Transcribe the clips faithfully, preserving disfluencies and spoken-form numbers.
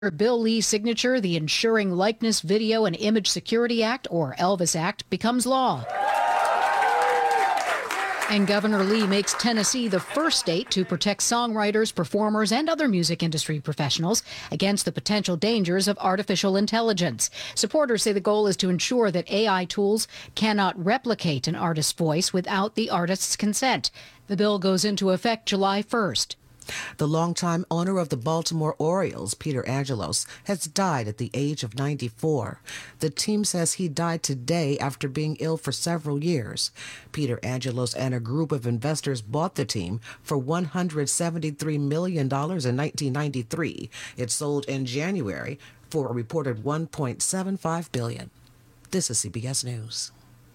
Bill Lee's signature, the Ensuring Likeness, Video, and Image Security Act, or Elvis Act, becomes law. And Governor Lee makes Tennessee the first state to protect songwriters, performers, and other music industry professionals against the potential dangers of artificial intelligence. Supporters say the goal is to ensure that A I tools cannot replicate an artist's voice without the artist's consent. The bill goes into effect July first. The longtime owner of the Baltimore Orioles, Peter Angelos, has died at the age of ninety-four. The team says he died today after being ill for several years. Peter Angelos and a group of investors bought the team for one hundred seventy-three million dollars in nineteen ninety-three. It sold in January for a reported one point seven five billion dollars. This is C B S News.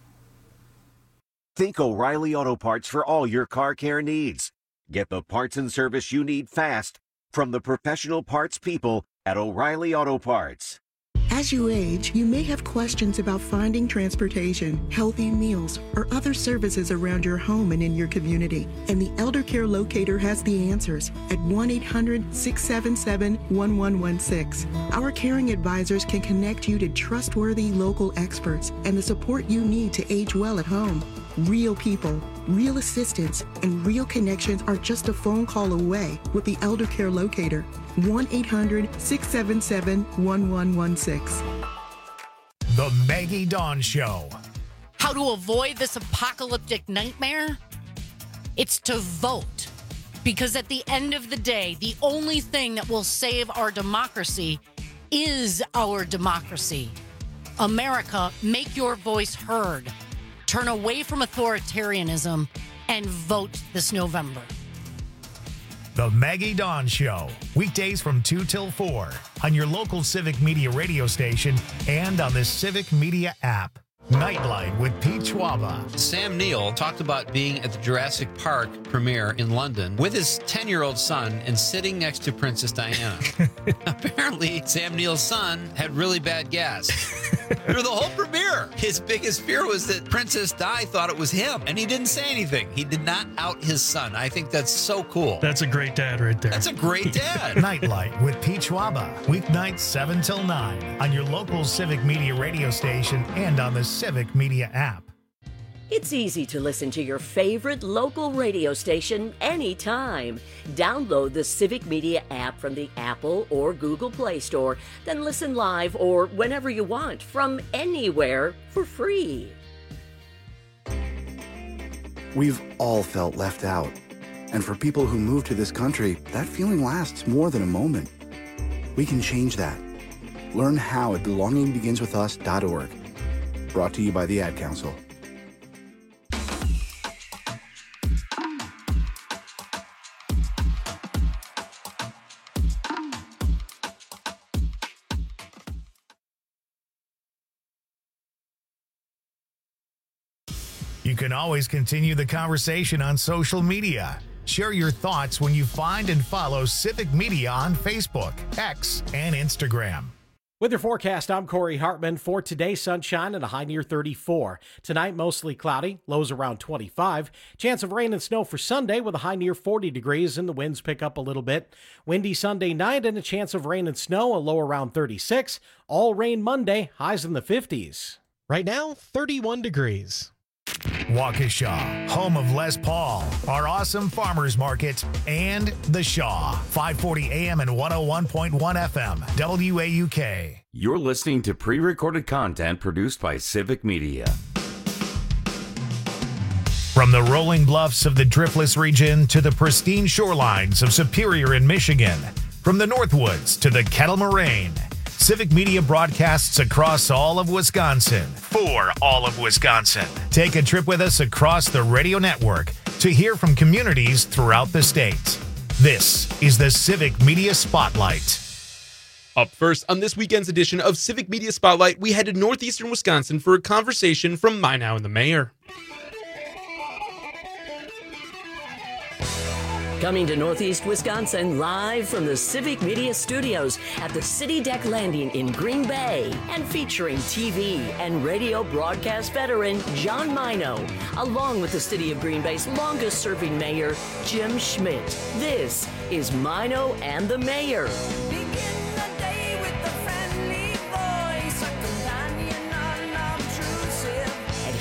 Think O'Reilly Auto Parts for all your car care needs. Get the parts and service you need fast from the professional parts people at O'Reilly Auto Parts. As you age, you may have questions about finding transportation, healthy meals, or other services around your home and in your community. And the Elder Care Locator has the answers at one eight hundred, six seven seven, one one one six. Our caring advisors can connect you to trustworthy local experts and the support you need to age well at home. Real people, real assistance, and real connections are just a phone call away with the Elder Care Locator. one eight hundred, six seven seven, one one one six. The Maggie Dawn Show. How to avoid this apocalyptic nightmare? It's to vote. Because at the end of the day, the only thing that will save our democracy is our democracy. America, make your voice heard. Turn away from authoritarianism and vote this November. The Maggie Dawn Show. Weekdays from two till four on your local Civic Media radio station and on the Civic Media app. Nightlight with Pete Schwaba. Sam Neill talked about being at the Jurassic Park premiere in London with his ten-year-old son and sitting next to Princess Diana. Apparently, Sam Neill's son had really bad gas. Through the whole premiere, his biggest fear was that Princess Di thought it was him, and he didn't say anything. He did not out his son. I think that's so cool. That's a great dad right there. That's a great dad. Nightlight with Pete Schwaba. Weeknights seven till nine on your local Civic Media radio station and on the Civic Media app. It's easy to listen to your favorite local radio station anytime. Download the Civic Media app from the Apple or Google Play Store, then listen live or whenever you want from anywhere for free. We've all felt left out. And for people who move to this country, that feeling lasts more than a moment. We can change that. Learn how at belonging begins with us dot org. Brought to you by the Ad Council. You can always continue the conversation on social media. Share your thoughts when you find and follow Civic Media on Facebook, X, and Instagram. With your forecast, I'm Corey Hartman. For today, sunshine and a high near thirty-four. Tonight, mostly cloudy, lows around twenty-five. Chance of rain and snow for Sunday with a high near forty degrees and the winds pick up a little bit. Windy Sunday night and a chance of rain and snow, a low around thirty-six. All rain Monday, highs in the fifties. Right now, thirty-one degrees. Waukesha, home of Les Paul, our awesome farmers market, and The Shaw, five forty A M and one oh one point one F M, W A U K. You're listening to pre-recorded content produced by Civic Media. From the rolling bluffs of the Driftless region to the pristine shorelines of Superior in Michigan, from the Northwoods to the Kettle Moraine, Civic Media broadcasts across all of Wisconsin, for all of Wisconsin. Take a trip with us across the radio network to hear from communities throughout the state. This is the Civic Media Spotlight. Up first on this weekend's edition of Civic Media Spotlight, we head to northeastern Wisconsin for a conversation from My Now and the Mayor. Coming to Northeast Wisconsin, live from the Civic Media Studios at the City Deck Landing in Green Bay, and featuring T V and radio broadcast veteran John Mino, along with the City of Green Bay's longest-serving mayor, Jim Schmidt. This is Mino and the Mayor. Begin the day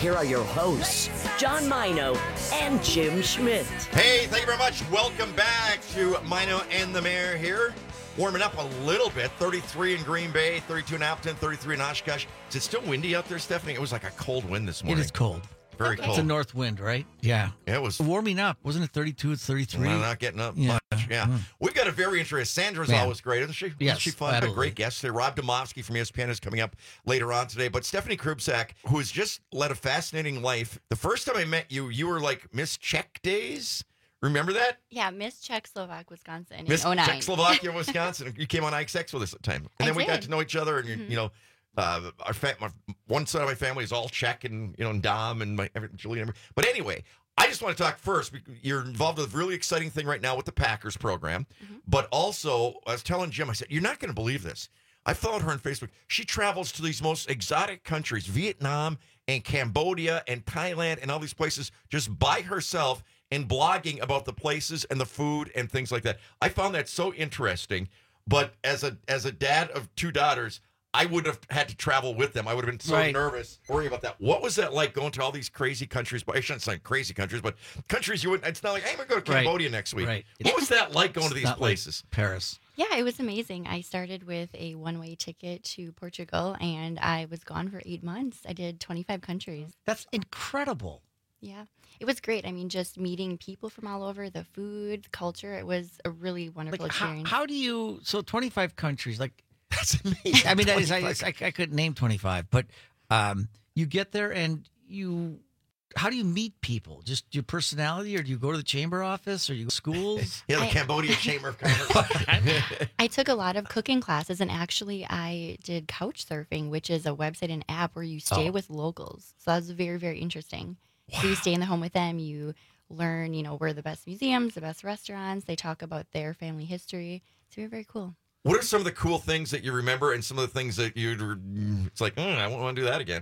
here are your hosts, John Mino and Jim Schmidt. Hey, thank you very much. Welcome back to Mino and the Mayor here. Warming up a little bit. thirty-three in Green Bay, thirty-two in Appleton, thirty-three in Oshkosh. Is it still windy out there, Stephanie? It was like a cold wind this morning. It is cold. Very cold. It's a north wind, right? Yeah. Yeah, it was warming up. Wasn't it thirty-two? It's thirty-three. Well, not getting up yeah. much. Yeah. Mm. We've got a very interesting. Sandra's Man. always great, isn't she? Yes, Isn't she fun? absolutely. A great guest today. Rob Domofsky from E S P N is coming up later on today. But Stephanie Krubsack, who has just led a fascinating life. The first time I met you, you were like Miss Czech Days. Remember that? Yeah, Miss Czechoslovak, Wisconsin in Miss oh nine. Czechoslovakia, Wisconsin. You came on I X X with us at the time. And I then we got did. to know each other. And, Mhm. you know, uh, our fa- my, one side of my family is all Czech and, you know, and Dom and my every, Julian. But anyway, I just want to talk first. You're involved with a really exciting thing right now with the Packers program. Mm-hmm. But also, I was telling Jim, I said, you're not going to believe this. I followed her on Facebook. She travels to these most exotic countries, Vietnam and Cambodia and Thailand and all these places just by herself and blogging about the places and the food and things like that. I found that so interesting. But as a as a dad of two daughters, I would have had to travel with them. I would have been so Right. nervous worrying about that. What was that like going to all these crazy countries? But I shouldn't say crazy countries, but countries you wouldn't. It's not like, hey, I'm going to go to Right. Cambodia next week. Right. What was that like going It's to these not like places? Paris. Yeah, it was amazing. I started with a one-way ticket to Portugal, and I was gone for eight months. I did twenty-five countries. That's incredible. Yeah, it was great. I mean, just meeting people from all over, the food, the culture. It was a really wonderful Like, how, experience. how do you? So twenty-five countries. Like that's amazing. I mean, that is, I, twenty-five. I, I couldn't name twenty-five, but um, you get there and you. How do you meet people? Just your personality, or do you go to the chamber office, or you go to schools? Yeah, the I- Cambodia Chamber of Commerce. I took a lot of cooking classes, and actually, I did couch surfing, which is a website and app where you stay Oh. with locals. So that was very, very interesting. So you stay in the home with them. You learn, you know, where are the best museums, the best restaurants. They talk about their family history. It's very, very cool. What are some of the cool things that you remember and some of the things that you it's like, mm, I won't want to do that again?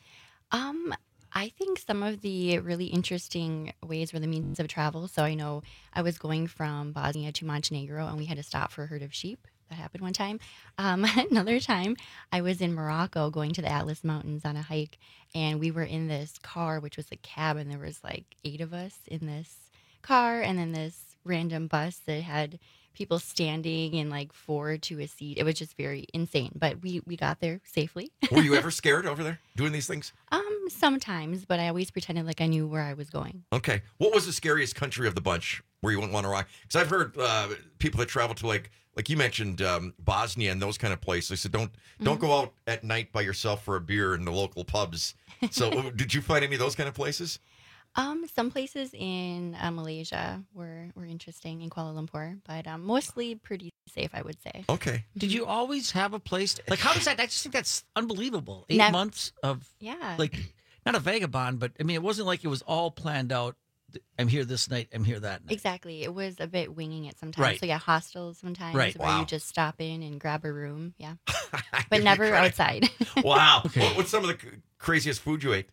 Um, I think some of the really interesting ways were the means of travel. So I know I was going from Bosnia to Montenegro, and we had to stop for a herd of sheep. That happened one time. Um, another time, I was in Morocco going to the Atlas Mountains on a hike, and we were in this car, which was a cab, and there was like eight of us in this car, and then this random bus that had people standing in like four to a seat. It was just very insane, but we we got there safely. Were you ever scared over there doing these things? Um, sometimes, but I always pretended like I knew where I was going. Okay. What was the scariest country of the bunch where you wouldn't want to rock? Because I've heard uh, people that travel to like, like you mentioned, um, Bosnia and those kind of places. They said don't don't Mm-hmm. go out at night by yourself for a beer in the local pubs. So did you find any of those kind of places? Um, some places in uh, Malaysia were, were interesting, in Kuala Lumpur, but um, mostly pretty safe, I would say. Okay. Did you always have a place? Like, how does that? I just think that's unbelievable. Eight Nev- months of Yeah. like, not a vagabond, but I mean, it wasn't like it was all planned out. I'm here this night. I'm here that night. Exactly. It was a bit winging it sometimes. Right. So yeah, hostels sometimes Right. where Wow. you just stop in and grab a room. Yeah. But never outside. Wow. Okay. What, what's some of the c- craziest food you ate?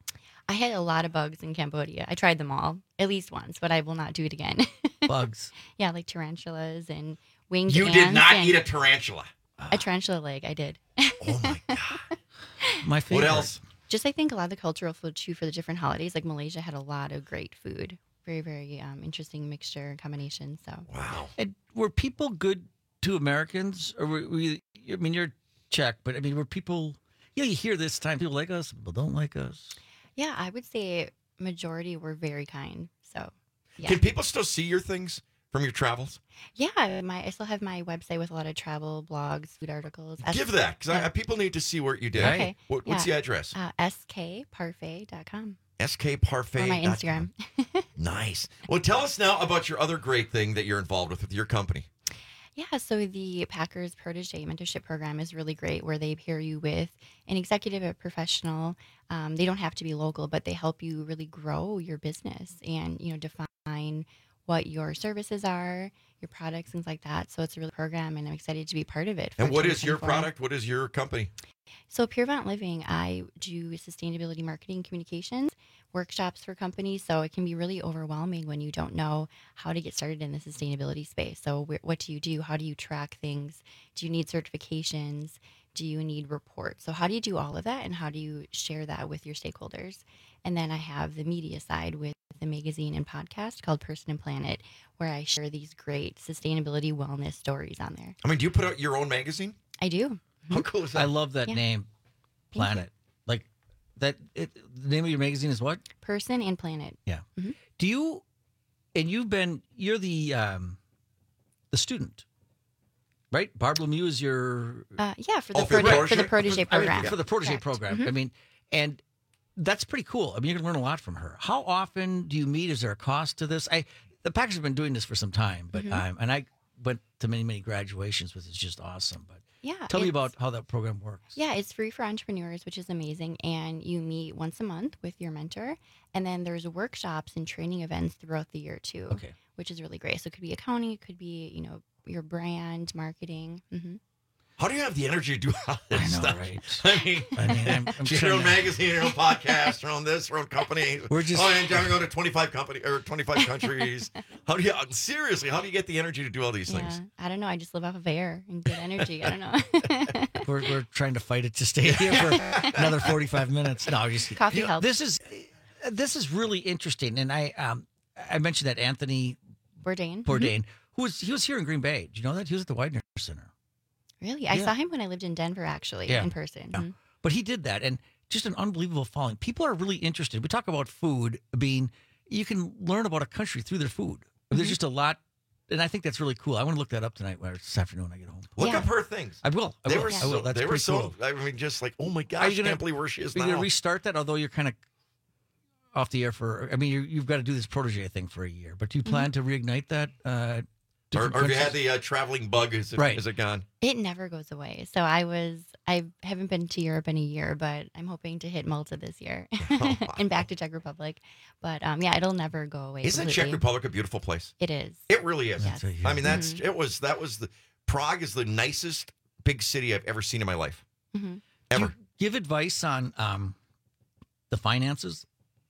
I had a lot of bugs in Cambodia. I tried them all at least once, but I will not do it again. Bugs. Yeah, like tarantulas and winged You ants. did not and eat a tarantula. a tarantula leg. I did. Oh my God. My favorite. What else? Just I think a lot of the cultural food too for the different holidays. Like Malaysia had a lot of great food. Very, very um, interesting mixture and combination. So Wow. And were people good to Americans, or were we? I mean, you're Czech, but I mean, were people? You know, you hear this time people like us, people don't like us. yeah, I would say majority were very kind. So yeah. Can people still see your things from your travels? Yeah, my I still have my website with a lot of travel blogs, food articles. Give that, because yeah. people need to see what you did. Okay. What, what's Yeah. the address? Uh, S K parfait dot com. S K Parfait. Or my Instagram. Nice. Well, tell us now about your other great thing that you're involved with with your company. Yeah, so the Packers Protege Mentorship Program is really great where they pair you with an executive, a professional. Um, they don't have to be local, but they help you really grow your business and, you know, define what your services are, your products, things like that. So it's a real program, and I'm excited to be part of it. for And what is your twenty twenty-four. product? What is your company? So Purevant Living, I do sustainability marketing communications, workshops for companies. So it can be really overwhelming when you don't know how to get started in the sustainability space. So wh- what do you do? How do you track things? Do you need certifications? Do you need reports? So how do you do all of that, and how do you share that with your stakeholders? And then I have the media side with the magazine and podcast called Person and Planet, where I share these great sustainability wellness stories on there. I mean, do you put out your own magazine? I do. How cool is that? I love that Yeah. name, Planet. Like that. It, the name of your magazine is what? Person and Planet. Yeah. Mhm. Do you? And you've been. You're the um, the student, right? Barb Lemieux is your. Uh, yeah, for the, Oh, for the protege, for the protege? protege I mean, program. for the protege Correct. program. Mhm. I mean, and that's pretty cool. I mean, you can learn a lot from her. How often do you meet? Is there a cost to this? I the package has been doing this for some time, but Mhm. um, and I went to many many graduations, which is just awesome. But Yeah, tell me it's- about how that program works. Yeah, it's free for entrepreneurs, which is amazing. And you meet once a month with your mentor. And then there's workshops and training events throughout the year too. Okay. Which is really great. So it could be accounting, it could be, you know, your brand, marketing. hmm How do you have the energy to do all this I know, stuff? right? I mean, I mean, I'm, I'm she had her trying own to- magazine, her own podcast, her own this, her own company. We're just- oh, and I'm going to twenty-five company or twenty-five countries. How do you seriously? How do you get the energy to do all these Yeah. things? I don't know. I just live off of air and good energy. I don't know. We're, we're trying to fight it to stay here for another forty-five minutes. No, I'm just Coffee you know, helps. This is this is really interesting, and I um I mentioned that Anthony Bourdain. Bourdain, who was he was here in Green Bay. Do you know that he was at the Widener Center? Really? I Yeah. saw him when I lived in Denver, actually, Yeah. in person. Yeah. Mhm. But he did that, and just an unbelievable following. People are really interested. We talk about food being you can learn about a country through their food. There's Mhm. just a lot. And I think that's really cool. I want to look that up tonight or this afternoon when I get home. Look Yeah. up her things. I will. I They will. were I so. will. That's they were pretty so. cool. I mean, just like, oh my Are gosh, you gonna- I can't believe where she is Are you now. going to restart that? Although you're kind of off the air for, I mean, you're, you've got to do this protege thing for a year. But do you plan to reignite that? Uh, or, different or have you had countries? the uh, traveling bug? Is it, Right. is it gone? It never goes away. So I was, I haven't been to Europe in a year, but I'm hoping to hit Malta this year and back to Czech Republic. But um, yeah, it'll never go away. Isn't Czech completely. Republic a beautiful place? It is. It really is. Yes. I mean, that's Mhm. it was that was the Prague is the nicest big city I've ever seen in my life. hmm Ever. Give advice on um, the finances.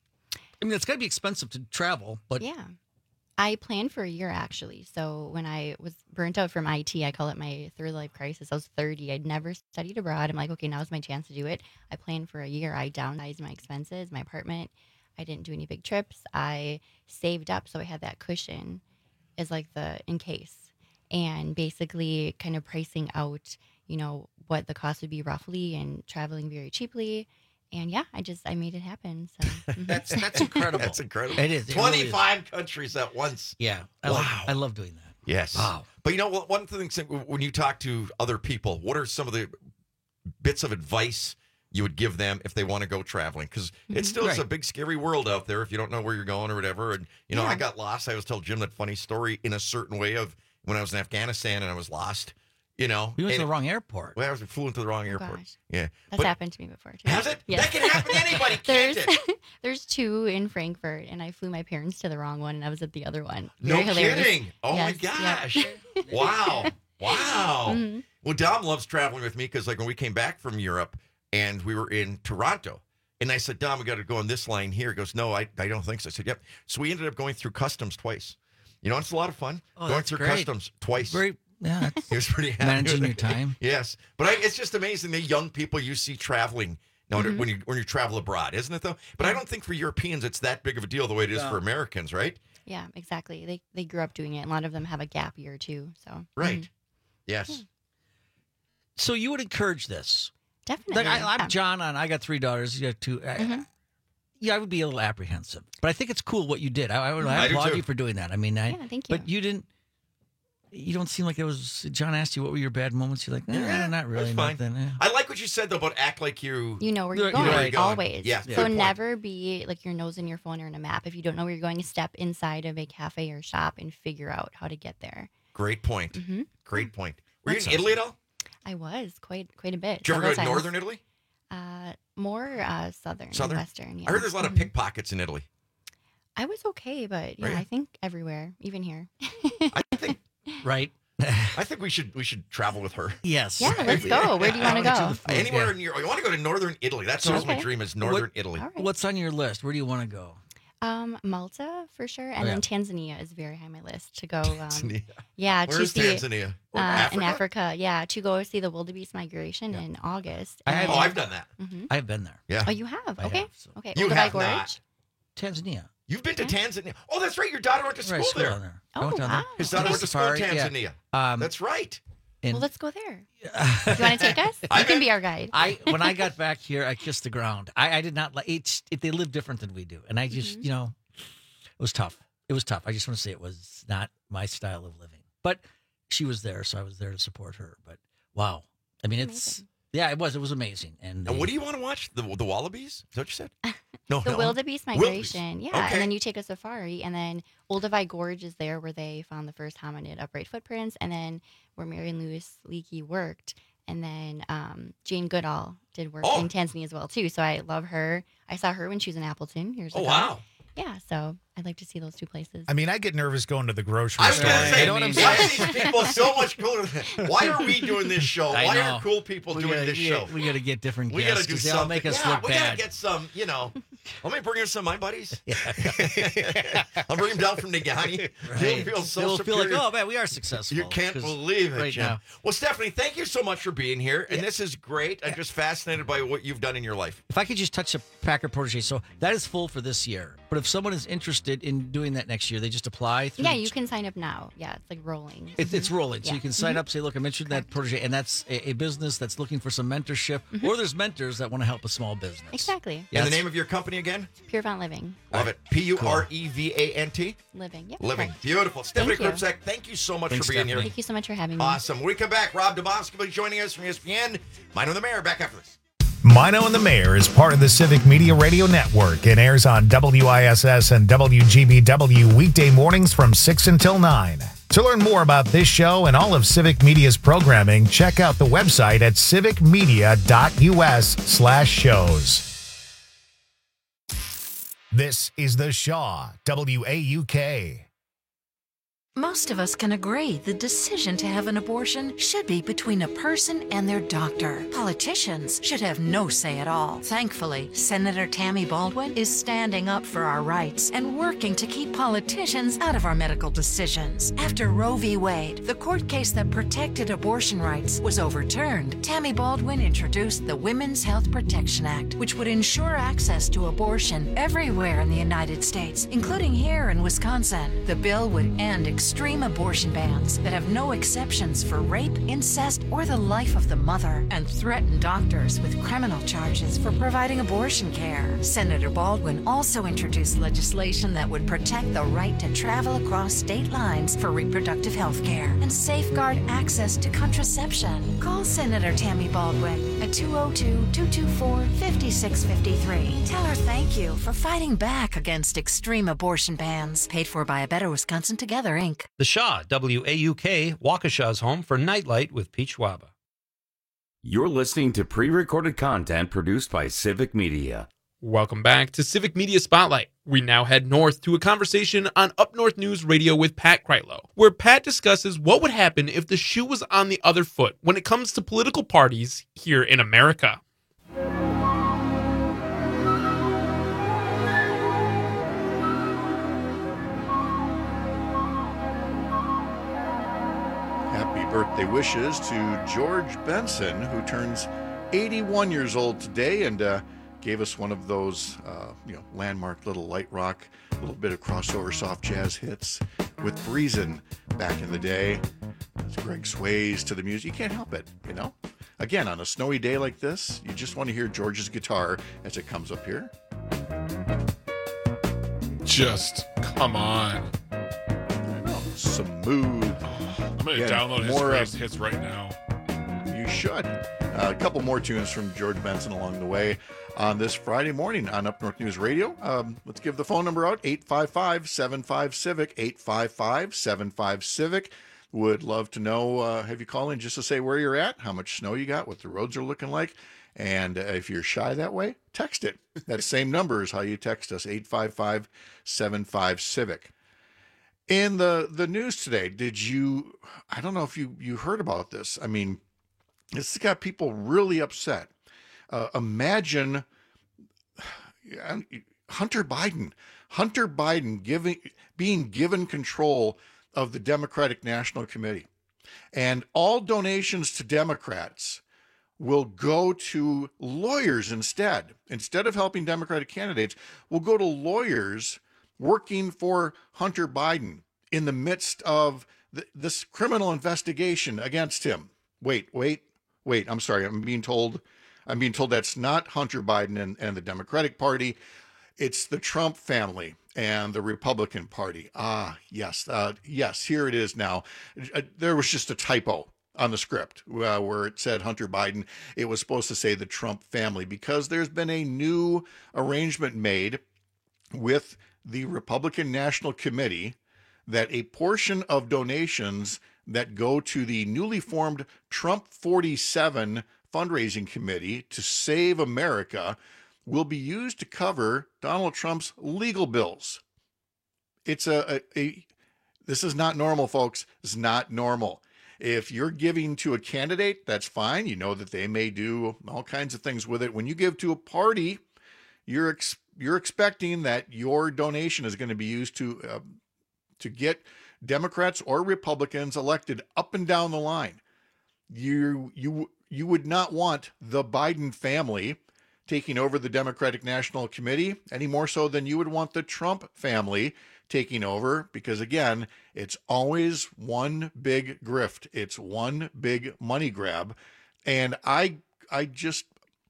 I mean, it's got to be expensive to travel, but yeah. I planned for a year actually. So when I was burnt out from I T, I call it my third life crisis. I was thirty. I'd never studied abroad. I'm like, okay, now's my chance to do it. I planned for a year. I downsized my expenses, my apartment. I didn't do any big trips. I saved up so I had that cushion as like the in case. And basically kind of pricing out, you know, what the cost would be roughly and traveling very cheaply. And yeah, I just I made it happen. So mhm. that's that's incredible. That's incredible. It is. It really is. twenty-five countries at once. Yeah. I, Wow. love, I love doing that. Yes. Wow. But you know what? One thing when you talk to other people, what are some of the bits of advice you would give them if they want to go traveling? Because it still is a Right. big, scary world out there if you don't know where you're going or whatever. And, you know, I Yeah. got lost. I was telling Jim that funny story in a certain way of when I was in Afghanistan and I was lost, you know. You went to And- the wrong airport. Well, I was flew into the wrong airport. gosh. Yeah. That's But happened to me before too. has it? Yes. That can happen to anybody, can't there's it? there's two in Frankfurt, and I flew my parents to the wrong one, and I was at the other one. No Very hilarious. kidding. Oh, my Yes, yep. gosh. Wow. Wow. Mhm. Well, Dom loves traveling with me because, like, when we came back from Europe and we were in Toronto, and I said, Dom, we got to go on this line here. He goes, no, I, I don't think so. I said, yep. So we ended up going through customs twice. You know, it's a lot of fun Oh, going that's through great. customs twice. Very, yeah. That's He was pretty happy managing with your it. time. Yes, but I, it's just amazing the young people you see traveling. No, Mhm. when you when you travel abroad, isn't it though? But I don't think for Europeans it's that big of a deal the way it is No. for Americans, right? Yeah, exactly. They they grew up doing it. and A lot of them have a gap year too. So Right. mhm. Yes. So you would encourage this? Definitely. Like I, yeah. I'm John, and I got three daughters. You got two. I, Mhm. yeah, I would be a little apprehensive, but I think it's cool what you did. I, I, would, I I do applaud too. you for doing that. I mean, I, Yeah, thank you. but you didn't. You don't seem like it was. John asked you what were your bad moments. You're like, eh, Yeah, not really. that's fine. Nothing. eh." I like what you said though about act like you. You know where You you're know going, where you're going. always. Yeah, So good point. never be like your nose in your phone or in a map. If you don't know where you're going, step inside of a cafe or shop and figure out how to get there. Great point. Mhm. Great point. Were you That's in Italy at all? I was quite quite a bit. Did you ever go several to times. northern Italy? Uh, more uh, southern, Southern? and western. Yeah. I heard there's a lot of Mhm. pickpockets in Italy. I was okay, but yeah, Right. I think everywhere, even here. I think Right. I think we should we should travel with her. Yes. Yeah, let's go. Where do you want to I wanna go? do the food, Anywhere yeah. in Europe. I want to go to northern Italy. That's always my Okay. dream is northern What- Italy. All right. What's on your list? Where do you want to go? Um, Malta for sure, and Oh, yeah. then Tanzania is very high on my list to go. Um, Tanzania. Yeah, Where's to see, Tanzania? Uh, Africa? In Africa, yeah, to go see the wildebeest migration in August. I have- And- Oh, I've done that. Mhm. I have been there. Yeah. Oh, you have? I Okay. have, so- Okay. You Olduvai have Gorge? not. Tanzania. You've been to Tanzania. Oh, that's right. Your daughter went to school, Right, school there. down there. Oh, I went down there. wow. His daughter went to school in Safari, yeah. Tanzania. Um, That's right. and Well, let's go there. Do you want to take us? You can be our guide. I when I got back here, I kissed the ground. I, I did not like it, it. They live different than we do, and I just, Mhm. you know, it was tough. It was tough. I just want to say it was not my style of living. But she was there, so I was there to support her. But wow, I mean, it's Amazing. yeah, it was. It was amazing. And, And they- what do you want to watch? The the wallabies? Is that what you said? No, The no. wildebeest migration, yeah, Okay. and then you take a safari, and then Olduvai Gorge is there where they found the first hominid upright footprints, and then where Marion Lewis Leakey worked, and then um, Jane Goodall did work Oh. in Tanzania as well too. So I love her. I saw her when she was in Appleton years Oh, ago. wow. Yeah, so I'd like to see those two places. I mean, I get nervous going to the grocery I was store. going to say, you know what I'm why saying? are these people so much cooler? than- Why are we doing this show? I Why know. are cool people We doing gotta this get- show? We got to get different We guests got to do 'cause something. they'll make us yeah, look we got bad. to get some, you know. Let me bring in some of my buddies. I'll bring them down from Nagani. They'll Right. feel so They'll feel like, superior. oh man, we are successful. You can't 'Cause believe it, right Jim. now. Well, Stephanie, thank you so much for being here. And this is great. I'm just fascinated by what you've done in your life. If I could just touch a Packer Protege, so that is full for this year. But if someone is interested in doing that next year, they just apply through. Yeah, the- you can sign up now. Yeah, it's like rolling. It's, it's rolling. So Yeah. you can sign Mhm. up, say, look, I'm interested in that protege. And that's a, a business that's looking for some mentorship. Mhm. Or there's mentors that want to help a small business. Exactly. Yeah, and the that's- name of your company again? Pure Font Living. Love it. P U R E V A N T? Living. Yep. Living. Beautiful. Stephanie Thank you. Krupczak, thank you so much Thanks, for being Stephanie. here. Thank you so much for having me. Awesome. When we come back, Rob Dabowski will be joining us from E S P N. Mino the Mayor, back after this. Mino and the Mayor is part of the Civic Media Radio Network and airs on W I S S and W G B W weekday mornings from six until nine. To learn more about this show and all of Civic Media's programming, check out the website at civicmedia.us slash shows. This is The Shaw, W A U K. Most of us can agree the decision to have an abortion should be between a person and their doctor. Politicians should have no say at all. Thankfully, Senator Tammy Baldwin is standing up for our rights and working to keep politicians out of our medical decisions. After Roe v. Wade, the court case that protected abortion rights, was overturned, Tammy Baldwin introduced the Women's Health Protection Act, which would ensure access to abortion everywhere in the United States, including here in Wisconsin. The bill would end extreme abortion bans that have no exceptions for rape, incest, or the life of the mother, and threaten doctors with criminal charges for providing abortion care. Senator Baldwin also introduced legislation that would protect the right to travel across state lines for reproductive health care and safeguard access to contraception. Call Senator Tammy Baldwin at two oh two, two two four, five six five three. Tell her thank you for fighting back against extreme abortion bans. Paid for by A Better Wisconsin Together, Incorporated. The Shaw, W A U K, Waukesha's home for Nightlight with Pete Schwaba. You're listening to pre-recorded content produced by Civic Media. Welcome back to Civic Media Spotlight. We now head north to a conversation on Up North News Radio with Pat Kreitlow, where Pat discusses what would happen if the shoe was on the other foot when it comes to political parties here in America. Happy birthday wishes to George Benson, who turns eighty-one years old today and uh, gave us one of those, uh, you know, landmark little light rock, a little bit of crossover soft jazz hits with Breezin' back in the day. As Greg sways to the music, you can't help it, you know? Again, on a snowy day like this, you just want to hear George's guitar as it comes up here. Just come on. I know, smooth. I'm going to Again, download his more, greatest uh, hits right now. You should. Uh, a couple more tunes from George Benson along the way on this Friday morning on Up North News Radio. Um, let's give the phone number out, eight five five, seven five, CIVIC, eight five five, seven five, CIVIC. Would love to know, uh, have you call in just to say where you're at, how much snow you got, what the roads are looking like. And uh, if you're shy that way, text it. That same number is how you text us, eight five five, seven five, CIVIC. In the, the news today, did you, I don't know if you, you heard about this. I mean, this has got people really upset. Uh, imagine Hunter Biden, Hunter Biden giving, being given control of the Democratic National Committee. And all donations to Democrats will go to lawyers instead. Instead of helping Democratic candidates, will go to lawyers working for Hunter Biden in the midst of th- this criminal investigation against him. Wait, wait, wait. I'm sorry. I'm being told, I'm being told that's not Hunter Biden and, and the Democratic Party. It's the Trump family and the Republican Party. Ah, yes. Uh, yes, here it is now. Uh, there was just a typo on the script uh, where it said Hunter Biden. It was supposed to say the Trump family, because there's been a new arrangement made with the Republican National Committee that a portion of donations that go to the newly formed Trump forty-seven fundraising committee to save America will be used to cover Donald Trump's legal bills. It's a, a, a this is not normal, folks. It's not normal. If you're giving to a candidate, that's fine. You know that they may do all kinds of things with it. When you give to a party, you're ex- you're expecting that your donation is going to be used to uh, to get Democrats or Republicans elected up and down the line. You you you would not want the Biden family taking over the Democratic National Committee any more so than you would want the Trump family taking over, because again, it's always one big grift. It's one big money grab. And I I just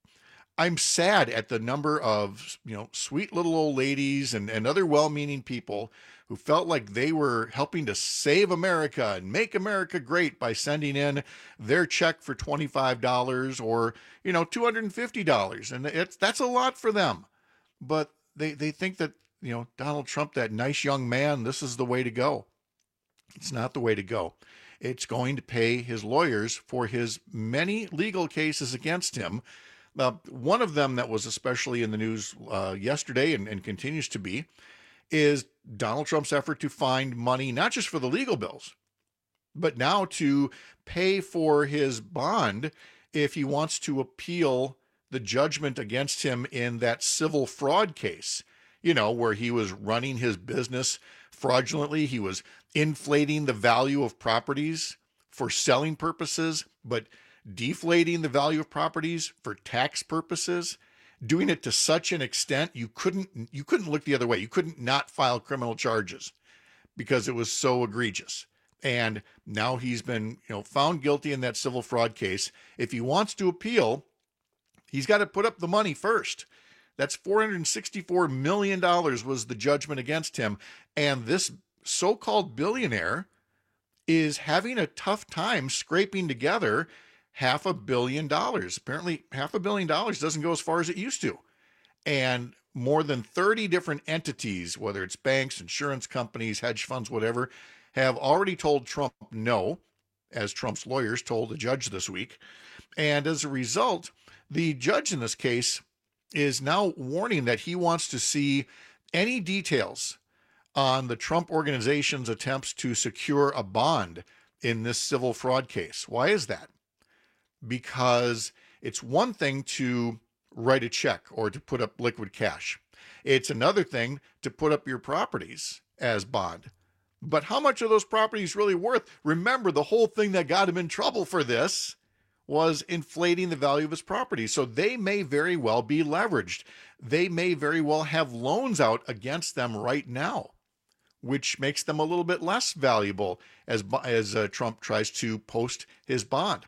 I'm sad at the number of, you know, sweet little old ladies and, and other well-meaning people who felt like they were helping to save America and make America great by sending in their check for twenty-five dollars or, you know, two hundred fifty dollars. And it's, that's a lot for them. But they, they think that, you know, Donald Trump, that nice young man, this is the way to go. It's not the way to go. It's going to pay his lawyers for his many legal cases against him. Uh, one of them that was especially in the news uh, yesterday and, and continues to be is Donald Trump's effort to find money, not just for the legal bills, but now to pay for his bond if he wants to appeal the judgment against him in that civil fraud case, you know, where he was running his business fraudulently. He was inflating the value of properties for selling purposes, but deflating the value of properties for tax purposes, doing it to such an extent you couldn't you couldn't look the other way. You couldn't not file criminal charges because it was so egregious. And now he's been, you know, found guilty in that civil fraud case. If he wants to appeal, he's got to put up the money first. That's four hundred sixty-four million dollars was the judgment against him. And this so-called billionaire is having a tough time scraping together half a billion dollars. Apparently, half a billion dollars doesn't go as far as it used to. And more than thirty different entities, whether it's banks, insurance companies, hedge funds, whatever, have already told Trump no, as Trump's lawyers told the judge this week. And as a result, the judge in this case is now warning that he wants to see any details on the Trump organization's attempts to secure a bond in this civil fraud case. Why is that? Because it's one thing to write a check or to put up liquid cash. It's another thing to put up your properties as bond. But how much are those properties really worth? Remember, the whole thing that got him in trouble for this was inflating the value of his property. So they may very well be leveraged. They may very well have loans out against them right now, which makes them a little bit less valuable as, as uh, Trump tries to post his bond.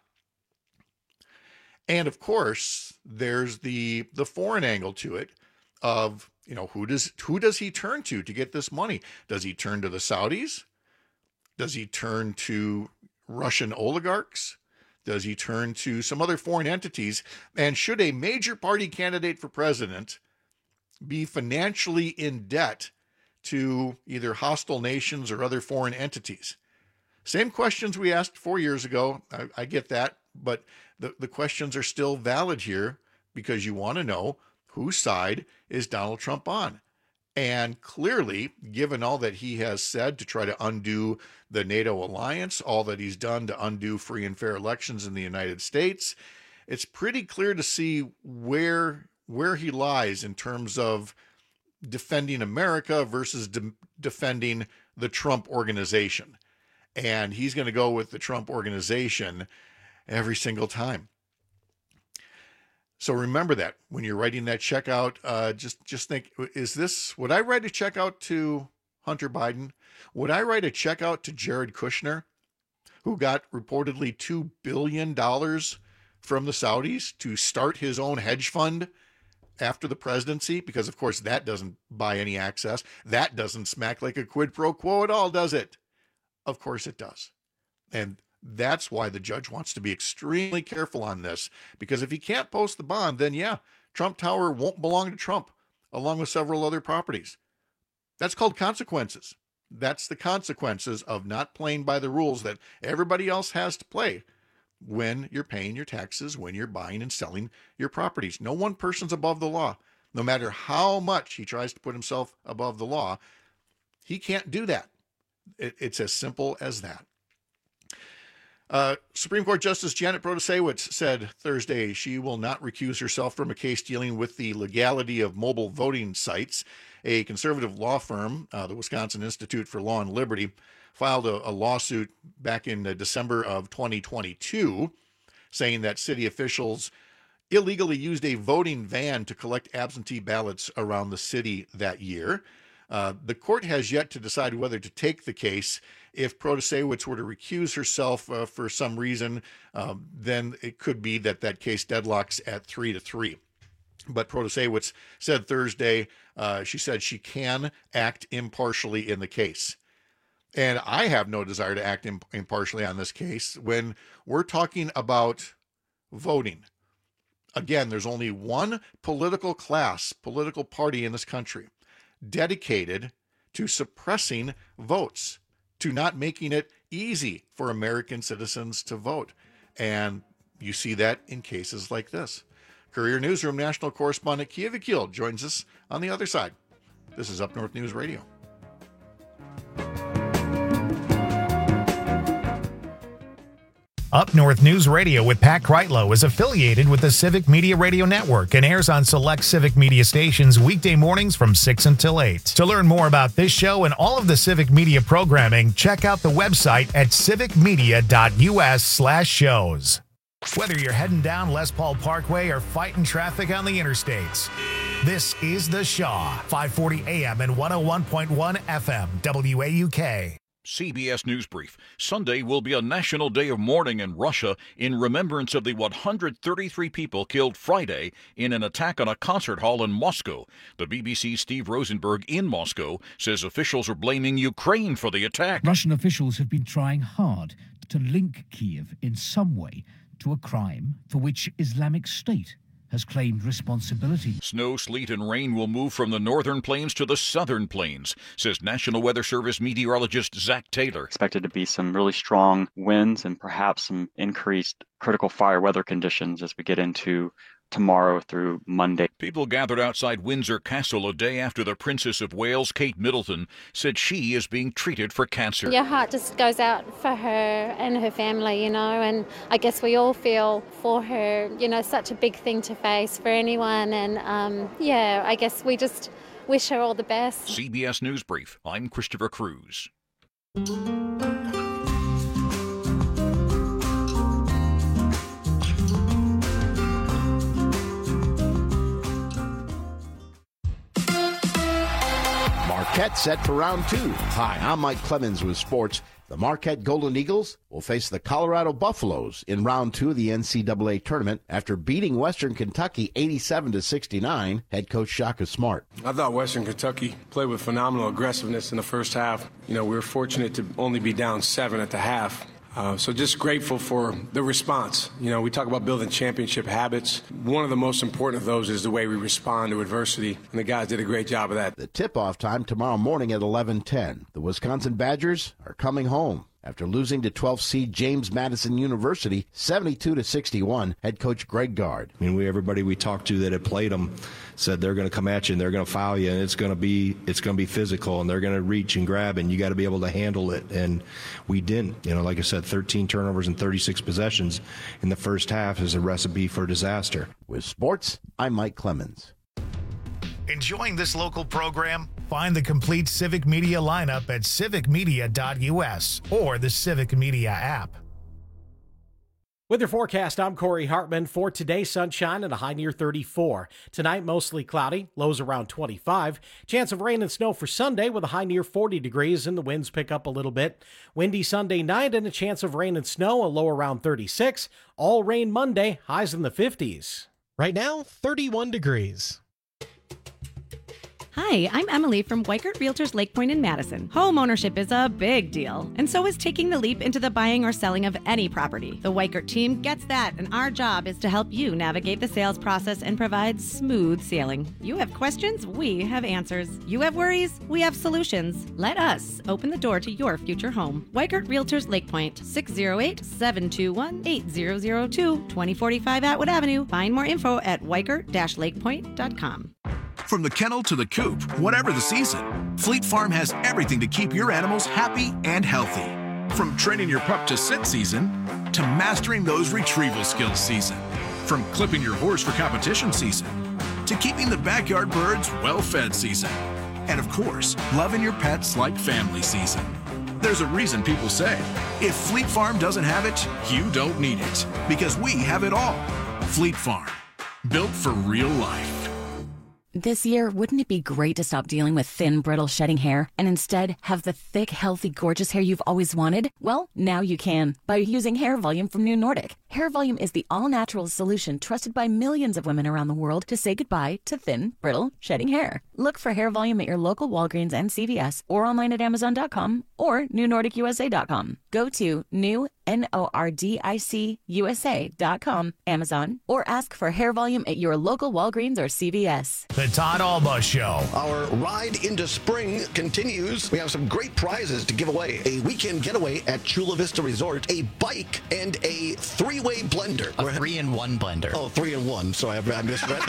And of course, there's the the foreign angle to it of, you know, who does who does he turn to to get this money? Does he turn to the Saudis? Does he turn to Russian oligarchs? Does he turn to some other foreign entities? And should a major party candidate for president be financially in debt to either hostile nations or other foreign entities? Same questions we asked four years ago. I, I get that, but the, the questions are still valid here because you want to know whose side is Donald Trump on. And clearly, given all that he has said to try to undo the NATO alliance, all that he's done to undo free and fair elections in the United States, it's pretty clear to see where, where he lies in terms of defending America versus de- defending the Trump organization. And he's going to go with the Trump organization every single time. So remember that when you're writing that check out, uh, just, just think, is this, would I write a check out to Hunter Biden? Would I write a check out to Jared Kushner, who got reportedly two billion dollars from the Saudis to start his own hedge fund after the presidency? Because, of course, that doesn't buy any access. That doesn't smack like a quid pro quo at all, does it? Of course it does. And that's why the judge wants to be extremely careful on this, because if he can't post the bond, then yeah, Trump Tower won't belong to Trump, along with several other properties. That's called consequences. That's the consequences of not playing by the rules that everybody else has to play when you're paying your taxes, when you're buying and selling your properties. No one person's above the law. No matter how much he tries to put himself above the law, he can't do that. It, it's as simple as that. Uh, Supreme Court Justice Janet Protasiewicz said Thursday she will not recuse herself from a case dealing with the legality of mobile voting sites. A conservative law firm, uh, the Wisconsin Institute for Law and Liberty, filed a, a lawsuit back in uh, December of twenty twenty-two, saying that city officials illegally used a voting van to collect absentee ballots around the city that year. Uh, the court has yet to decide whether to take the case. If Protasiewicz were to recuse herself uh, for some reason, um, then it could be that that case deadlocks at three to three. But Protasiewicz said Thursday, uh, she said she can act impartially in the case. And I have no desire to act imp- impartially on this case when we're talking about voting. Again, there's only one political class, political party in this country dedicated to suppressing votes, to not making it easy for American citizens to vote. And you see that in cases like this. Courier Newsroom national correspondent Kia Vakil joins us on the other side. This is Up North News Radio. Up North News Radio with Pat Kreitlow is affiliated with the Civic Media Radio Network and airs on select Civic Media stations weekday mornings from six until eight. To learn more about this show and all of the Civic Media programming, check out the website at civicmedia.us slash shows. Whether you're heading down Les Paul Parkway or fighting traffic on the interstates, this is The Shaw, five forty A M and one oh one point one F M, W A U K. C B S News Brief. Sunday will be a national day of mourning in Russia in remembrance of the one hundred thirty-three people killed Friday in an attack on a concert hall in Moscow. The B B C's Steve Rosenberg in Moscow says officials are blaming Ukraine for the attack. Russian officials have been trying hard to link Kiev in some way to a crime for which Islamic State has claimed responsibility. Snow, sleet, and rain will move from the northern plains to the southern plains, says National Weather Service meteorologist Zach Taylor. Expected to be some really strong winds and perhaps some increased critical fire weather conditions as we get into tomorrow through Monday. People gathered outside Windsor Castle a day after the Princess of Wales, Kate Middleton, said she is being treated for cancer. Your heart just goes out for her and her family, you know, and I guess we all feel for her, you know, such a big thing to face for anyone. And um, yeah, I guess we just wish her all the best. C B S News Brief. I'm Christopher Cruz. Marquette set for round two. Hi, I'm Mike Clemens with sports. The Marquette Golden Eagles will face the Colorado Buffaloes in round two of the N C double A tournament after beating Western Kentucky eighty-seven to sixty-nine. Head coach Shaka Smart. I thought Western Kentucky played with phenomenal aggressiveness in the first half. You know, we were fortunate to only be down seven at the half. Uh, so just grateful for the response. You know, we talk about building championship habits. One of the most important of those is the way we respond to adversity, and the guys did a great job of that. The tip-off time tomorrow morning at eleven ten. The Wisconsin Badgers are coming home after losing to twelfth seed James Madison University seventy-two to sixty-one. Head coach Greg Gard. I mean, we everybody we talked to that had played them said they're going to come at you and they're going to foul you, and it's going to be it's going to be physical, and they're going to reach and grab, and you got to be able to handle it. And we didn't. You know, like I said, thirteen turnovers and thirty-six possessions in the first half is a recipe for disaster. With sports, I'm Mike Clemens. Enjoying this local program? Find the complete Civic Media lineup at civic media dot u s or the Civic Media app. With your forecast, I'm Corey Hartman. For today, sunshine and a high near thirty-four. Tonight, mostly cloudy, lows around twenty-five. Chance of rain and snow for Sunday with a high near forty degrees and the winds pick up a little bit. Windy Sunday night and a chance of rain and snow, a low around thirty-six. All rain Monday, highs in the fifties. Right now, thirty-one degrees. Hi, I'm Emily from Weikert Realtors Lake Point in Madison. Home ownership is a big deal, and so is taking the leap into the buying or selling of any property. The Weikert team gets that, and our job is to help you navigate the sales process and provide smooth sailing. You have questions, we have answers. You have worries, we have solutions. Let us open the door to your future home. Weikert Realtors Lake Point, six oh eight, seven two one, eight zero zero two, twenty forty-five Atwood Avenue. Find more info at weikert dash lake point dot com. From the kennel to the coop, whatever the season, Fleet Farm has everything to keep your animals happy and healthy. From training your pup to sit season, to mastering those retrieval skills season. From clipping your horse for competition season, to keeping the backyard birds well-fed season. And of course, loving your pets like family season. There's a reason people say, if Fleet Farm doesn't have it, you don't need it. Because we have it all. Fleet Farm, built for real life. This year, wouldn't it be great to stop dealing with thin, brittle, shedding hair and instead have the thick, healthy, gorgeous hair you've always wanted? Well, now you can by using Hair Volume from New Nordic. Hair Volume is the all-natural solution trusted by millions of women around the world to say goodbye to thin, brittle, shedding hair. Look for Hair Volume at your local Walgreens and C V S or online at amazon dot com or new nordic u s a dot com. Go to new N O R D I C U S A dot com, Amazon, or ask for Hair Volume at your local Walgreens or C V S. The Todd Alba Show. Our ride into spring continues. We have some great prizes to give away. A weekend getaway at Chula Vista Resort, a bike, and a three-way blender. A three-in-one blender. Oh, three-in-one. Sorry, I misread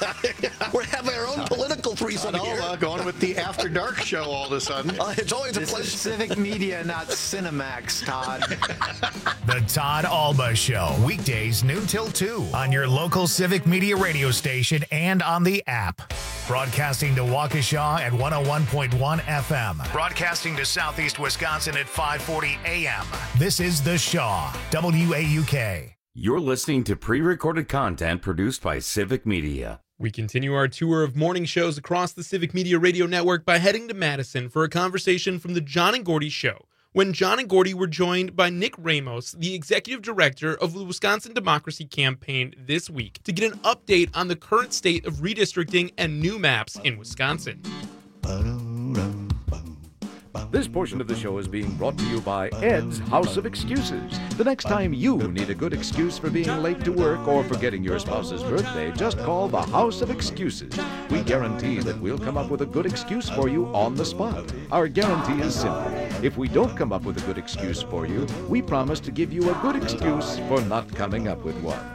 that. We're having our own political threesome Todd here. Alba going with the After Dark show all of a sudden. Uh, it's always a This pleasure. is Civic Media, not Cinemax, Todd. The Todd Alba Show. Weekdays noon till two on your local Civic Media radio station and on the app. Broadcasting to Waukesha at one oh one point one F M. Broadcasting to Southeast Wisconsin at five forty A M. This is The Shaw, W A U K. You're listening to pre-recorded content produced by Civic Media. We continue our tour of morning shows across the Civic Media Radio Network by heading to Madison for a conversation from the John and Gordy Show, when John and Gordy were joined by Nick Ramos, the executive director of the Wisconsin Democracy Campaign, this week to get an update on the current state of redistricting and new maps in Wisconsin. This portion of the show is being brought to you by Ed's House of Excuses. The next time you need a good excuse for being late to work or forgetting your spouse's birthday, just call the House of Excuses. We guarantee that we'll come up with a good excuse for you on the spot. Our guarantee is simple. If we don't come up with a good excuse for you, we promise to give you a good excuse for not coming up with one.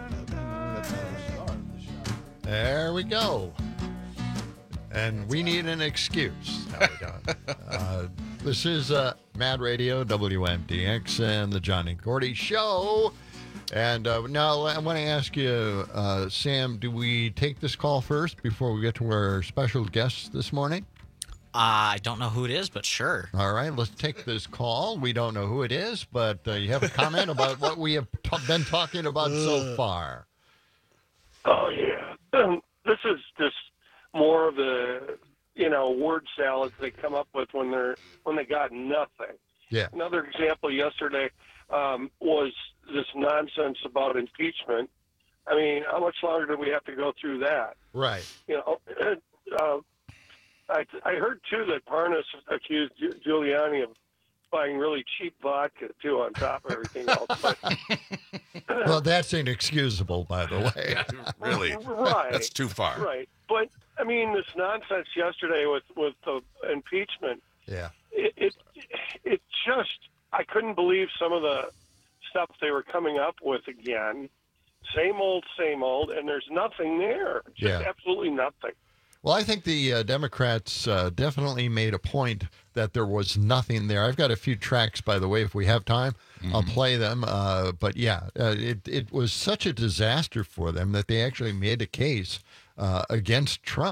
There we go. And we need an excuse. How we doing? uh, this is uh, Mad Radio, W M D X, and the John and Gordy Show. And uh, now I want to ask you, uh, Sam, do we take this call first before we get to our special guests this morning? Uh, I don't know who it is, but sure. All right, let's take this call. We don't know who it is, but uh, you have a comment about what we have t- been talking about so far. Oh, yeah. Um, this is just more of the, you know, word salads they come up with when they're when they got nothing. Yeah. Another example yesterday um, was this nonsense about impeachment. I mean, how much longer do we have to go through that? Right. You know, uh, I, I heard, too, that Parnas accused Giuliani of buying really cheap vodka, too, on top of everything else. But, Well, that's inexcusable, by the way. really? Right. That's too far. Right. But, I mean, this nonsense yesterday with, with the impeachment, Yeah. it, it, it just, I couldn't believe some of the stuff they were coming up with again. Same old, same old, and there's nothing there. Just Yeah. absolutely nothing. Well, I think the uh, Democrats uh, definitely made a point that there was nothing there. I've got a few tracks, by the way. If we have time, I'll play them. Uh, but yeah, uh, it it was such a disaster for them that they actually made a case uh, against Trump.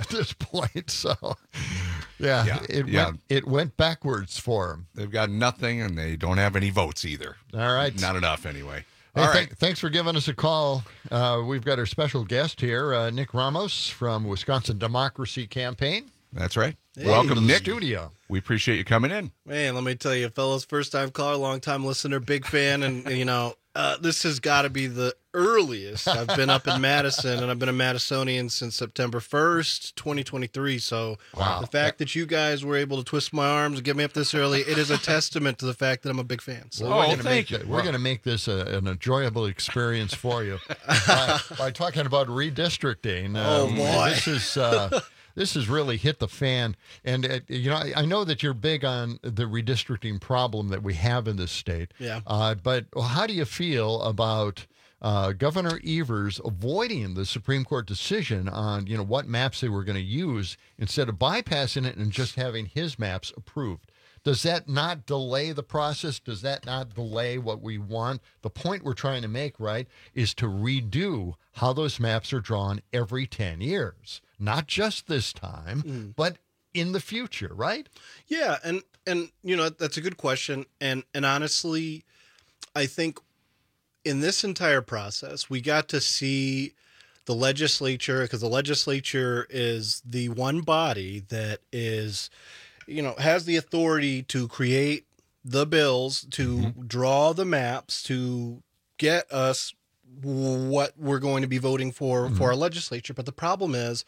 at this point. So, yeah, Yeah, it yeah. went it went backwards for them. They've got nothing, and they don't have any votes either. All right. Not enough, anyway. Hey, All th- right. thanks for giving us a call. Uh, we've got our special guest here, uh, Nick Ramos from Wisconsin Democracy Campaign. That's right. Hey. Welcome, To the Nick. studio. We appreciate you coming in. Man, let me tell you, fellas, first time caller, long time listener, big fan, and you know, uh, this has got to be the earliest I've been up in Madison, and I've been a Madisonian since September first, twenty twenty-three. So Wow. the fact that you guys were able to twist my arms and get me up this early, it is a testament to the fact that I'm a big fan. So Well, we're gonna make it- We're going to make this a, an enjoyable experience for you by, by talking about redistricting. Oh, Um, boy. This is uh, this has really hit the fan, and uh, you know I, I know that you're big on the redistricting problem that we have in this state. Yeah. Uh, but how do you feel about uh, Governor Evers avoiding the Supreme Court decision on you know what maps they were going to use instead of bypassing it and just having his maps approved? Does that not delay the process? Does that not delay what we want? The point we're trying to make, right, is to redo how those maps are drawn every ten years. Not just this time, Mm. but in the future, right? Yeah, and and you know that's a good question, and and honestly, I think in this entire process we got to see the legislature, because the legislature is the one body that is, you know, has the authority to create the bills, to Mm-hmm. draw the maps, to get us what we're going to be voting for Mm-hmm. for our legislature. But the problem is,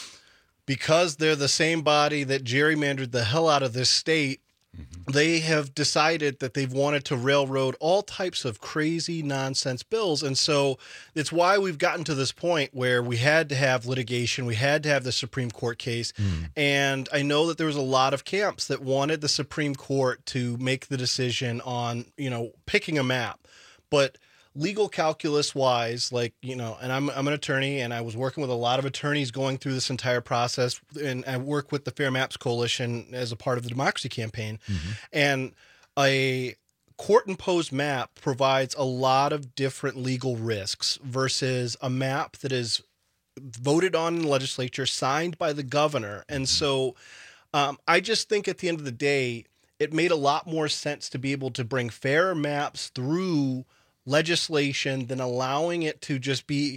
because they're the same body that gerrymandered the hell out of this state, they have decided that they've wanted to railroad all types of crazy nonsense bills. And so it's why we've gotten to this point where we had to have litigation. We had to have the Supreme Court case. And I know that there was a lot of camps that wanted the Supreme Court to make the decision on, you know, picking a map. But legal calculus wise, like, you know, and I'm, I'm an attorney, and I was working with a lot of attorneys going through this entire process, and I work with the Fair Maps Coalition as a part of the Democracy Campaign. And a court imposed map provides a lot of different legal risks versus a map that is voted on in the legislature, signed by the governor. And so um, I just think at the end of the day, it made a lot more sense to be able to bring fair maps through legislation than allowing it to just be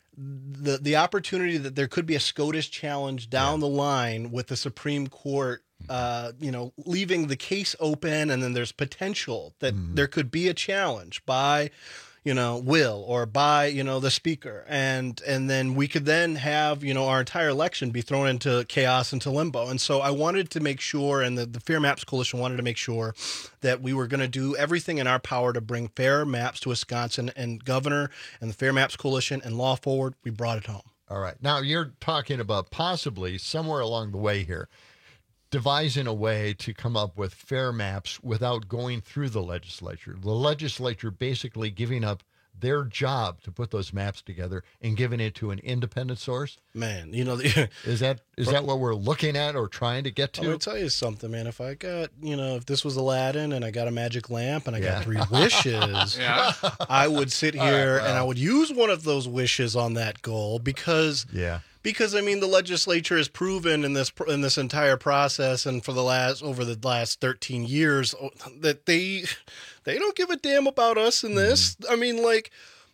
the the opportunity that there could be a SCOTUS challenge down the line with the Supreme Court, uh, you know, leaving the case open, and then there's potential that there could be a challenge by, you know, Will or by, you know, the speaker. And and then we could then have, you know, our entire election be thrown into chaos, into limbo. And so I wanted to make sure, and the, the Fair Maps Coalition wanted to make sure that we were going to do everything in our power to bring fair maps to Wisconsin, and Governor and the Fair Maps Coalition and Law Forward, we brought it home. All right. Now, you're talking about possibly somewhere along the way here, devising a way to come up with fair maps without going through the legislature. The legislature basically giving up their job to put those maps together and giving it to an independent source. Man, you know, the, is that is that what we're looking at or trying to get I'm to? gonna tell you something, man. If I got, you know, if this was Aladdin and I got a magic lamp and I Yeah. got three wishes, Yeah. I would sit All right, here well. and I would use one of those wishes on that goal, because Yeah. because I mean the legislature has proven in this in this entire process, and for the last over the last thirteen years, that they they don't give a damn about us in this. I mean, like,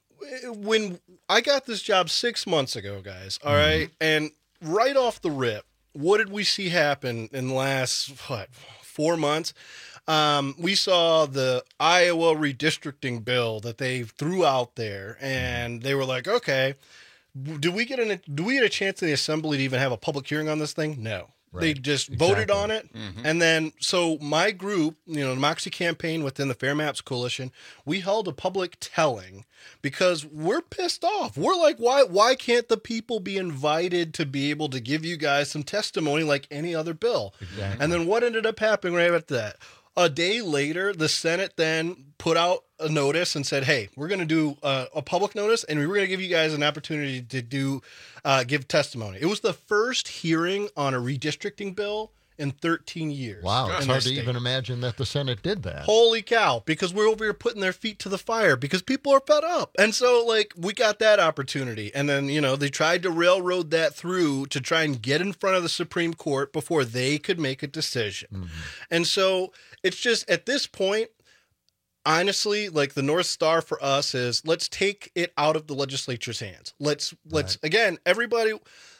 when I got this job six months ago, guys, all right, and right off the rip, what did we see happen in the last what four months? Um, we saw the Iowa redistricting bill that they threw out there, and they were like, okay. Do we get an do we get a chance in the assembly to even have a public hearing on this thing? No. They Right. just voted Exactly. on it. Mhm. And then so my group, you know, the Democracy Campaign within the Fair Maps Coalition, we held a public telling because we're pissed off. We're like, why why can't the people be invited to be able to give you guys some testimony like any other bill? Exactly. And then what ended up happening right after that? A day later, the Senate then put out a notice and said, hey, we're going to do a, a public notice, and we're going to give you guys an opportunity to do uh, give testimony. It was the first hearing on a redistricting bill in thirteen years. Wow, it's in hard this to state. even imagine that the Senate did that. Holy cow, because we're over here putting their feet to the fire because people are fed up. And so, like, we got that opportunity. And then, you know, they tried to railroad that through to try and get in front of the Supreme Court before they could make a decision. Mm-hmm. And so it's just at this point, honestly, like the North Star for us is let's take it out of the legislature's hands. Let's, let's, right. again, everybody,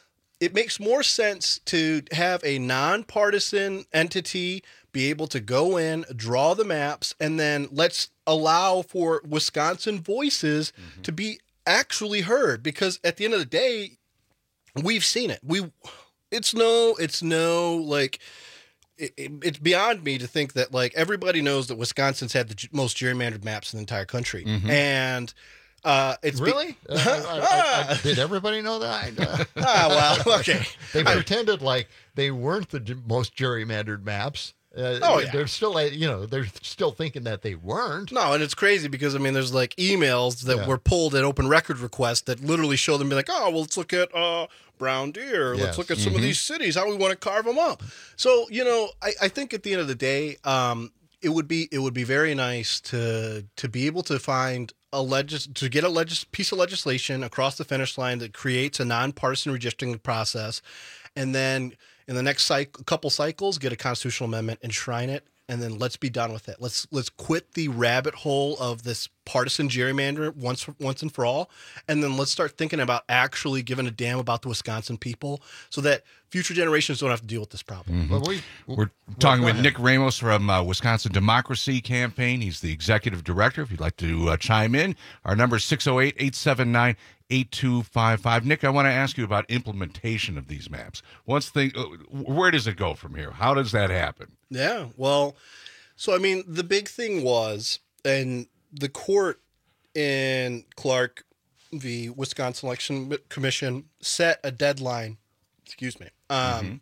it makes more sense to have a nonpartisan entity be able to go in, draw the maps, and then let's allow for Wisconsin voices mm-hmm. to be actually heard. Because at the end of the day, we've seen it. We, it's no, it's no, like, it, it, it's beyond me to think that, like, everybody knows that Wisconsin's had the g- most gerrymandered maps in the entire country. Mm-hmm. And uh, it's really? Be- uh, I, I, I, did everybody know that? Uh, ah, well, okay. They pretended like they weren't the g- most gerrymandered maps. Uh, oh, yeah. They're still, you know, they're still thinking that they weren't. No, and it's crazy because, I mean, there's like emails that yeah. were pulled at open record requests that literally show them be like, oh, well, let's look at uh, Brown Deer. Yes. Let's look at some mm-hmm. of these cities, how we want to carve them up. So, you know, I, I think at the end of the day, um, it would be it would be very nice to to be able to find a legis- to get a legis- piece of legislation across the finish line that creates a nonpartisan redistricting process, and then in the next cycle, couple cycles, get a constitutional amendment, enshrine it, and then let's be done with it. Let's let's quit the rabbit hole of this partisan gerrymander once once and for all, and then let's start thinking about actually giving a damn about the Wisconsin people, so that future generations don't have to deal with this problem. Mm-hmm. Well, we, We're talking well, with Nick Ramos from uh, Wisconsin Democracy Campaign. He's the executive director. If you'd like to uh, chime in, our number is six oh eight, eight seven nine, eight two five five. Nick, I want to ask you about implementation of these maps. Once thing, uh, where does it go from here? How does that happen? Yeah, well, so I mean, the big thing was, and the court in Clark v. Wisconsin Election Commission set a deadline, excuse me, um, mm-hmm.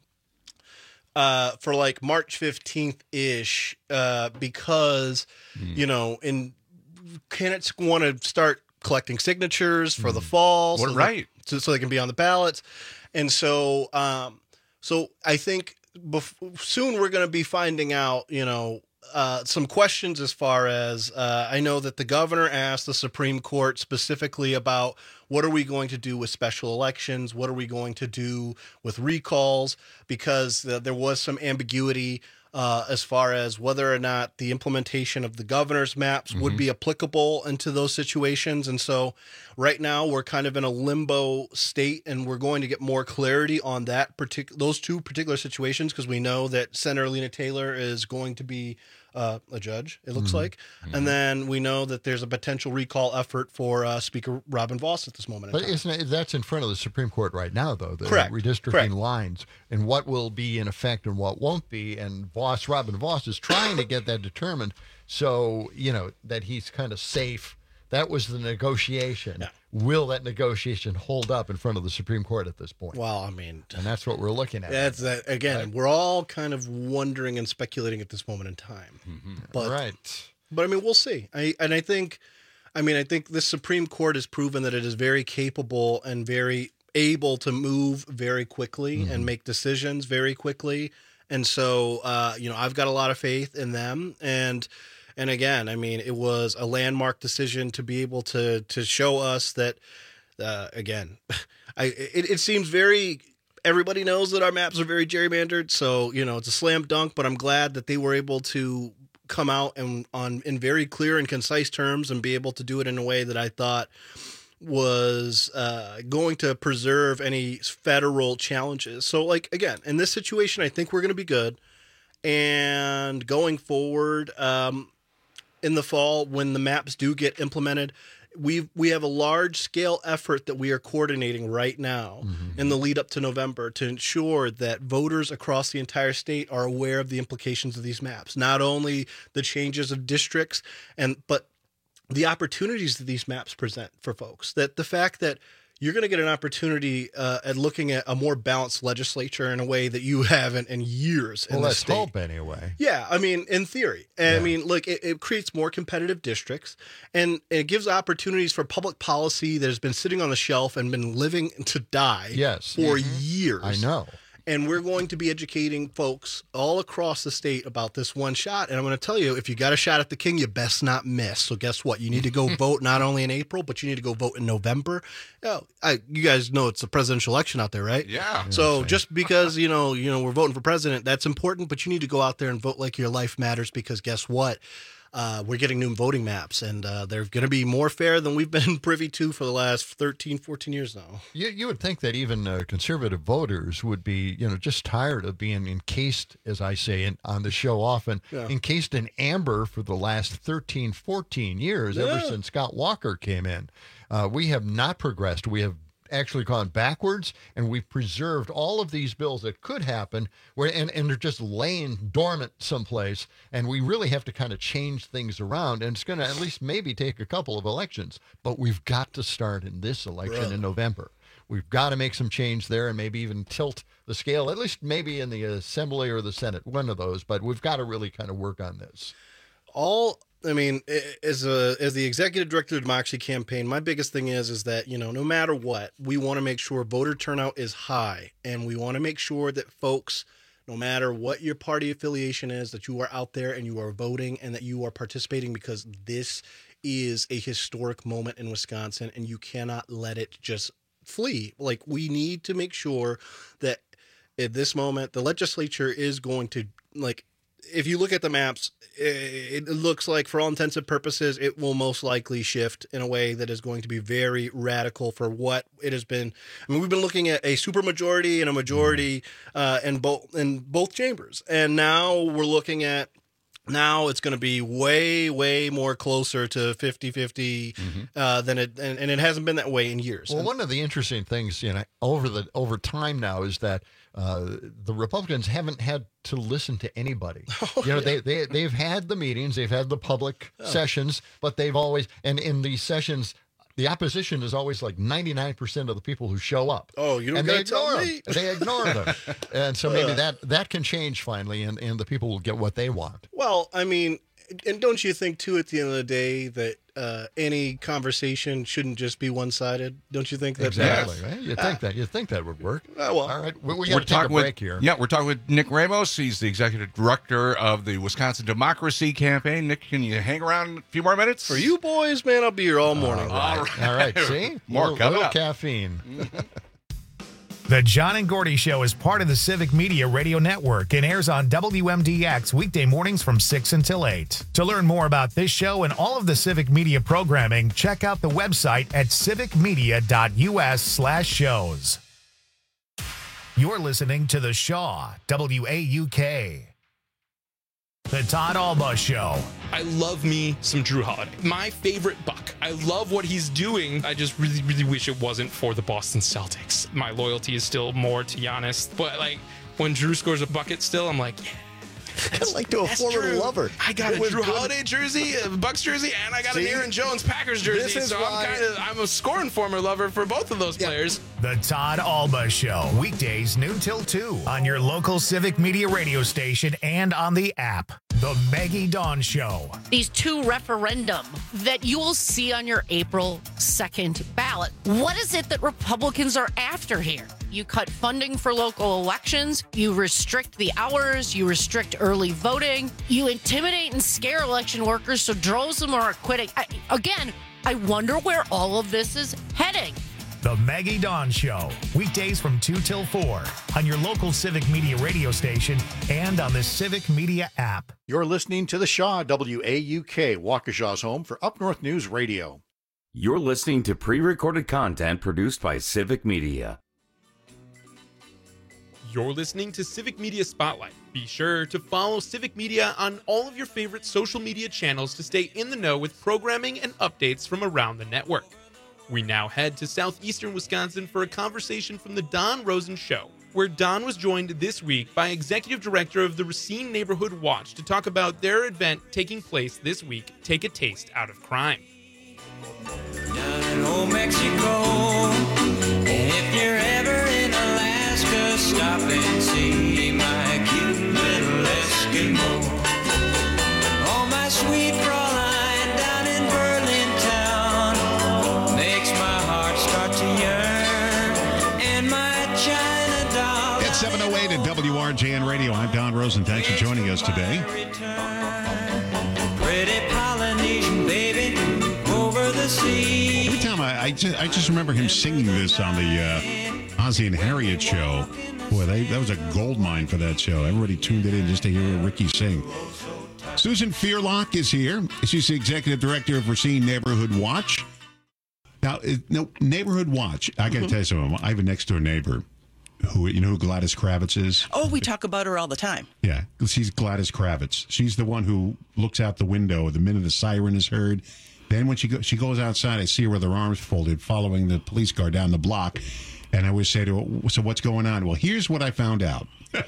uh, for like March fifteenth-ish, uh, because, mm. you know, in candidates want to start collecting signatures for mm. the fall. What, so right. They, so, so they can be on the ballots. And so, um, so I think bef- soon we're going to be finding out, you know, uh, some questions as far as uh, I know that the governor asked the Supreme Court specifically about what are we going to do with special elections? What are we going to do with recalls? Because uh, there was some ambiguity uh, as far as whether or not the implementation of the governor's maps mm-hmm. would be applicable into those situations. And so right now we're kind of in a limbo state, and we're going to get more clarity on that particular, those two particular situations, because we know that Senator Lena Taylor is going to be Uh, a judge, it looks mm-hmm. like. Mm-hmm. And then we know that there's a potential recall effort for uh, Speaker Robin Voss at this moment. But isn't it, that's in front of the Supreme Court right now, though, the Correct. redistricting Correct. lines and what will be in effect and what won't be. And Voss, Robin Voss is trying to get that determined so, you know, that he's kind of safe. That was the negotiation. Yeah. Will that negotiation hold up in front of the Supreme Court at this point? Well, I mean, and that's what we're looking at. That's uh, again, right. We're all kind of wondering and speculating at this moment in time. Mm-hmm. But, right. But I mean, we'll see. I and I think, I mean, I think the Supreme Court has proven that it is very capable and very able to move very quickly mm-hmm. and make decisions very quickly. And so, uh, you know, I've got a lot of faith in them. And And again, I mean, it was a landmark decision to be able to to show us that, uh, again, I it, it seems very, everybody knows that our maps are very gerrymandered. So, you know, it's a slam dunk, but I'm glad that they were able to come out and on in very clear and concise terms and be able to do it in a way that I thought was uh, going to preserve any federal challenges. So, like, again, in this situation, I think we're going to be good. And going forward, um, in the fall, when the maps do get implemented, we we have a large scale effort that we are coordinating right now mm-hmm. in the lead up to November to ensure that voters across the entire state are aware of the implications of these maps, not only the changes of districts and but the opportunities that these maps present for folks. That the fact that you're going to get an opportunity uh, at looking at a more balanced legislature in a way that you haven't in years well, in the let's state. hope anyway. Yeah, I mean, in theory. And yeah. I mean, look, it, it creates more competitive districts, and it gives opportunities for public policy that has been sitting on the shelf and been living to die yes. for mm-hmm. years. I know. And we're going to be educating folks all across the state about this one shot. And I'm going to tell you, if you got a shot at the King, you best not miss. So guess what? You need to go vote not only in April, but you need to go vote in November. You know, I, you guys know it's a presidential election out there, right? Yeah. So just because, you know, you know, we're voting for president, that's important, but you need to go out there and vote like your life matters, because guess what? Uh, we're getting new voting maps, and uh, they're going to be more fair than we've been privy to for the last thirteen, fourteen years now. You, you would think that even uh, conservative voters would be, you know, just tired of being encased, as I say in, on the show often, Yeah. encased in amber for the last thirteen, fourteen years, ever Yeah. since Scott Walker came in. Uh, we have not progressed. We have actually gone backwards, and we've preserved all of these bills that could happen, where and, and they're just laying dormant someplace, and we really have to kind of change things around, and it's going to at least maybe take a couple of elections, but we've got to start in this election Right. in November. We've got to make some change there and maybe even tilt the scale, at least maybe in the Assembly or the Senate, one of those, but we've got to really kind of work on this. All I mean, as a as the executive director of the Democracy Campaign, my biggest thing is is that, you know, no matter what, we want to make sure voter turnout is high, and we want to make sure that folks, no matter what your party affiliation is, that you are out there and you are voting and that you are participating, because this is a historic moment in Wisconsin, and you cannot let it just flee. Like, we need to make sure that at this moment the legislature is going to, like, if you look at the maps, it looks like for all intents and purposes, it will most likely shift in a way that is going to be very radical for what it has been. I mean, we've been looking at a supermajority and a majority uh, in both in both chambers, and now we're looking at now it's going to be way, way more closer to fifty-fifty Mm-hmm. uh, than it, and, and it hasn't been that way in years. Well, one of the interesting things, you know, over the over time now is that uh, the Republicans haven't had to listen to anybody. Oh, you know, they they they've had the meetings, they've had the public sessions, but they've always and in these sessions, the opposition is always like ninety-nine percent of the people who show up. Oh, you don't and gotta they ignore tell them. me. They ignore them, and so maybe that that can change finally, and and the people will get what they want. Well, I mean, and don't you think too, at the end of the day, that uh, any conversation shouldn't just be one-sided? Don't you think that? Exactly. that's- Right? You think that you think that would work? Uh, well, all right. We, we We're got to take a talking with- break here. Yeah, we're talking with Nick Ramos. He's the executive director of the Wisconsin Democracy Campaign. Nick, can you hang around a few more minutes? For you boys, man, I'll be here all morning. All right. All right. See? More little, coming little up. caffeine. The John and Gordy Show is part of the Civic Media Radio Network and airs on W M D X weekday mornings from six until eight. To learn more about this show and all of the Civic Media programming, check out the website at civicmedia.us slash shows. You're listening to The Shaw, W A U K. The Todd Alba Show. I love me some Drew Holiday. My favorite Buck. I love what he's doing. I just really, really wish it wasn't for the Boston Celtics. My loyalty is still more to Giannis. But, like, when Drew scores a bucket still, I'm like, yeah. That's like to a That's former true. lover. I got It a was Drew good. Holiday jersey, a Bucks jersey, and I got See? an Aaron Jones Packers jersey. This is so why- I'm kind of I'm a scoring former lover for both of those players. The Todd Alba Show, weekdays noon till two on your local Civic Media radio station and on the app. The Maggie Dawn Show. These two referendum that you will see on your April second ballot. What is it that Republicans are after here? You cut funding for local elections, you restrict the hours, you restrict early voting, you intimidate and scare election workers so droves of them are quitting. I, again, I wonder where all of this is heading. The Maggie Dawn Show, weekdays from two till four on your local Civic Media radio station and on the Civic Media app. You're listening to the Shaw, W A U K, Waukesha's home for Up North News Radio. You're listening to pre-recorded content produced by Civic Media. You're listening to Civic Media Spotlight. Be sure to follow Civic Media on all of your favorite social media channels to stay in the know with programming and updates from around the network. We now head to southeastern Wisconsin for a conversation from the Don Rosen Show, where Don was joined this week by Executive Director of the Racine Neighborhood Watch to talk about their event taking place this week, Take a Taste Out of Crime. Down in old Mexico, if you're ever in Alaska, stop and see my cute little Eskimo. Oh, my sweet Fraulein down in Berlin town makes my heart start to yearn, and my China doll. It's seven oh eight W R J N Radio. I'm Don Rosen. Thanks for joining us today. Pretty Polynesian baby over the sea. Every time I, I, just, I just remember him singing this on the uh, Ozzie and Harriet show. Boy, they, that was a gold mine for that show. Everybody tuned it in just to hear Ricky sing. Susan Fearlock is here. She's the executive director of Racine Neighborhood Watch. Now, it, no, Neighborhood Watch, I got to mm-hmm. tell you something. I have a next-door neighbor who, you know who Gladys Kravitz is? Oh, we talk about her all the time. Yeah, she's Gladys Kravitz. She's the one who looks out the window the minute the siren is heard. Then when she, go, she goes outside, I see her with her arms folded, following the police car down the block. And I always say to her, so what's going on? Well, here's what I found out.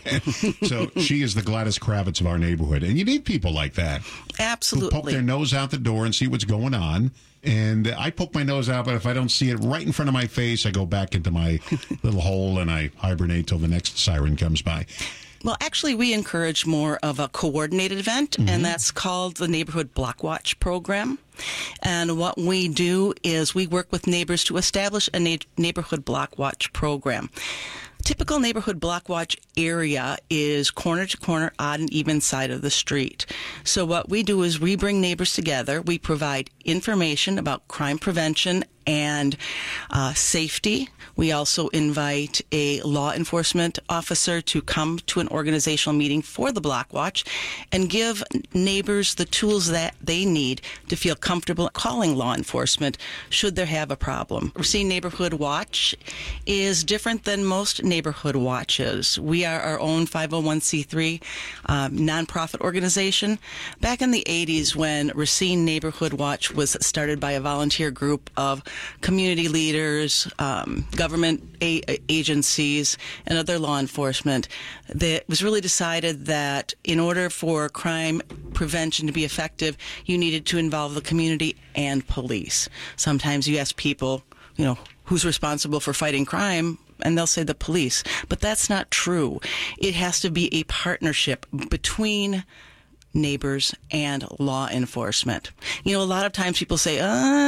So she is the Gladys Kravitz of our neighborhood. And you need people like that. Absolutely. Who poke their nose out the door and see what's going on. And I poke my nose out, but if I don't see it right in front of my face, I go back into my little hole and I hibernate till the next siren comes by. Well, actually, we encourage more of a coordinated event, mm-hmm. and that's called the Neighborhood Block Watch program. And what we do is we work with neighbors to establish a na- neighborhood block watch program. Typical neighborhood block watch area is corner to corner, odd and even side of the street. So what we do is we bring neighbors together. We provide information about crime prevention and uh, safety. We also invite a law enforcement officer to come to an organizational meeting for the Block Watch and give neighbors the tools that they need to feel comfortable calling law enforcement should they have a problem. Racine Neighborhood Watch is different than most neighborhood watches. We are our own five oh one c three um, nonprofit organization. Back in the eighties, when Racine Neighborhood Watch was started by a volunteer group of community leaders, um, government a- agencies, and other law enforcement, that was really decided that in order for crime prevention to be effective, you needed to involve the community and police. Sometimes you ask people, you know, who's responsible for fighting crime? And they'll say the police. But that's not true. It has to be a partnership between neighbors and law enforcement. You know, a lot of times people say, uh,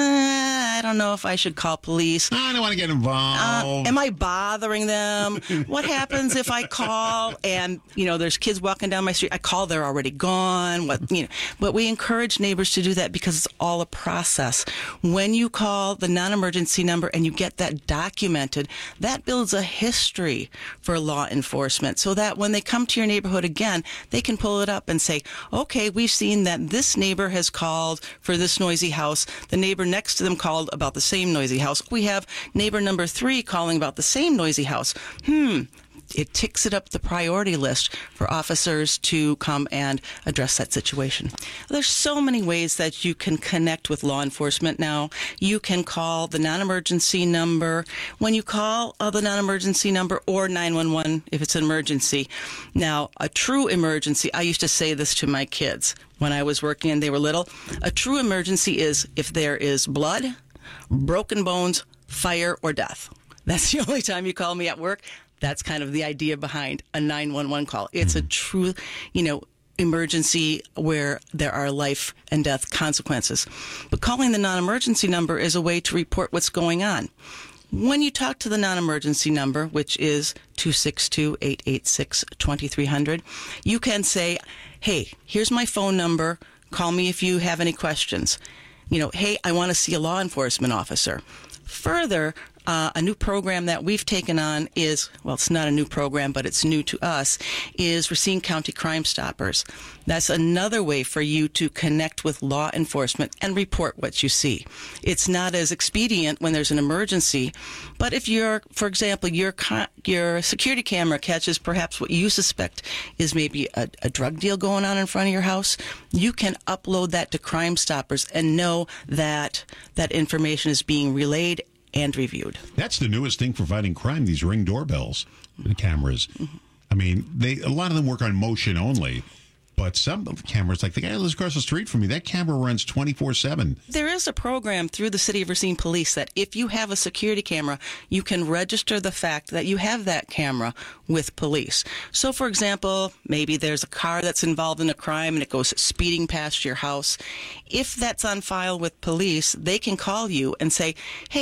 I don't know if I should call police. I don't want to get involved. Uh, am I bothering them? What happens if I call and, you know, there's kids walking down my street? I call, they're already gone. What, you know, but we encourage neighbors to do that because it's all a process. When you call the non-emergency number and you get that documented, that builds a history for law enforcement so that when they come to your neighborhood again, they can pull it up and say, okay, we've seen that this neighbor has called for this noisy house. The neighbor next to them called about the same noisy house. We have neighbor number three calling about the same noisy house. Hmm. It ticks it up the priority list for officers to come and address that situation. There's so many ways that you can connect with law enforcement now. You can call the non-emergency number. When you call uh, the non-emergency number or nine one one if it's an emergency. Now, a true emergency, I used to say this to my kids when I was working and they were little. A true emergency is if there is blood, broken bones, fire, or death. That's the only time you call me at work. That's kind of the idea behind a nine one one call. It's a true, you know, emergency where there are life and death consequences. But calling the non-emergency number is a way to report what's going on. When you talk to the non-emergency number, which is two six two, eight eight six, two three zero zero, you can say, hey, here's my phone number. Call me if you have any questions. You know, hey, I want to see a law enforcement officer. Further, Uh, a new program that we've taken on is, well, it's not a new program, but it's new to us, is Racine County Crime Stoppers. That's another way for you to connect with law enforcement and report what you see. It's not as expedient when there's an emergency, but if you're, for example, your co- your security camera catches perhaps what you suspect is maybe a, a drug deal going on in front of your house, you can upload that to Crime Stoppers and know that that information is being relayed and reviewed. That's the newest thing for fighting crime, these Ring doorbells, the cameras. Mm-hmm. I mean, they a lot of them work on motion only, but some cameras, like the guy who lives across the street from me, that camera runs twenty-four seven. There is a program through the City of Racine Police that if you have a security camera, you can register the fact that you have that camera with police. So, for example, maybe there's a car that's involved in a crime and it goes speeding past your house. If that's on file with police, they can call you and say, hey,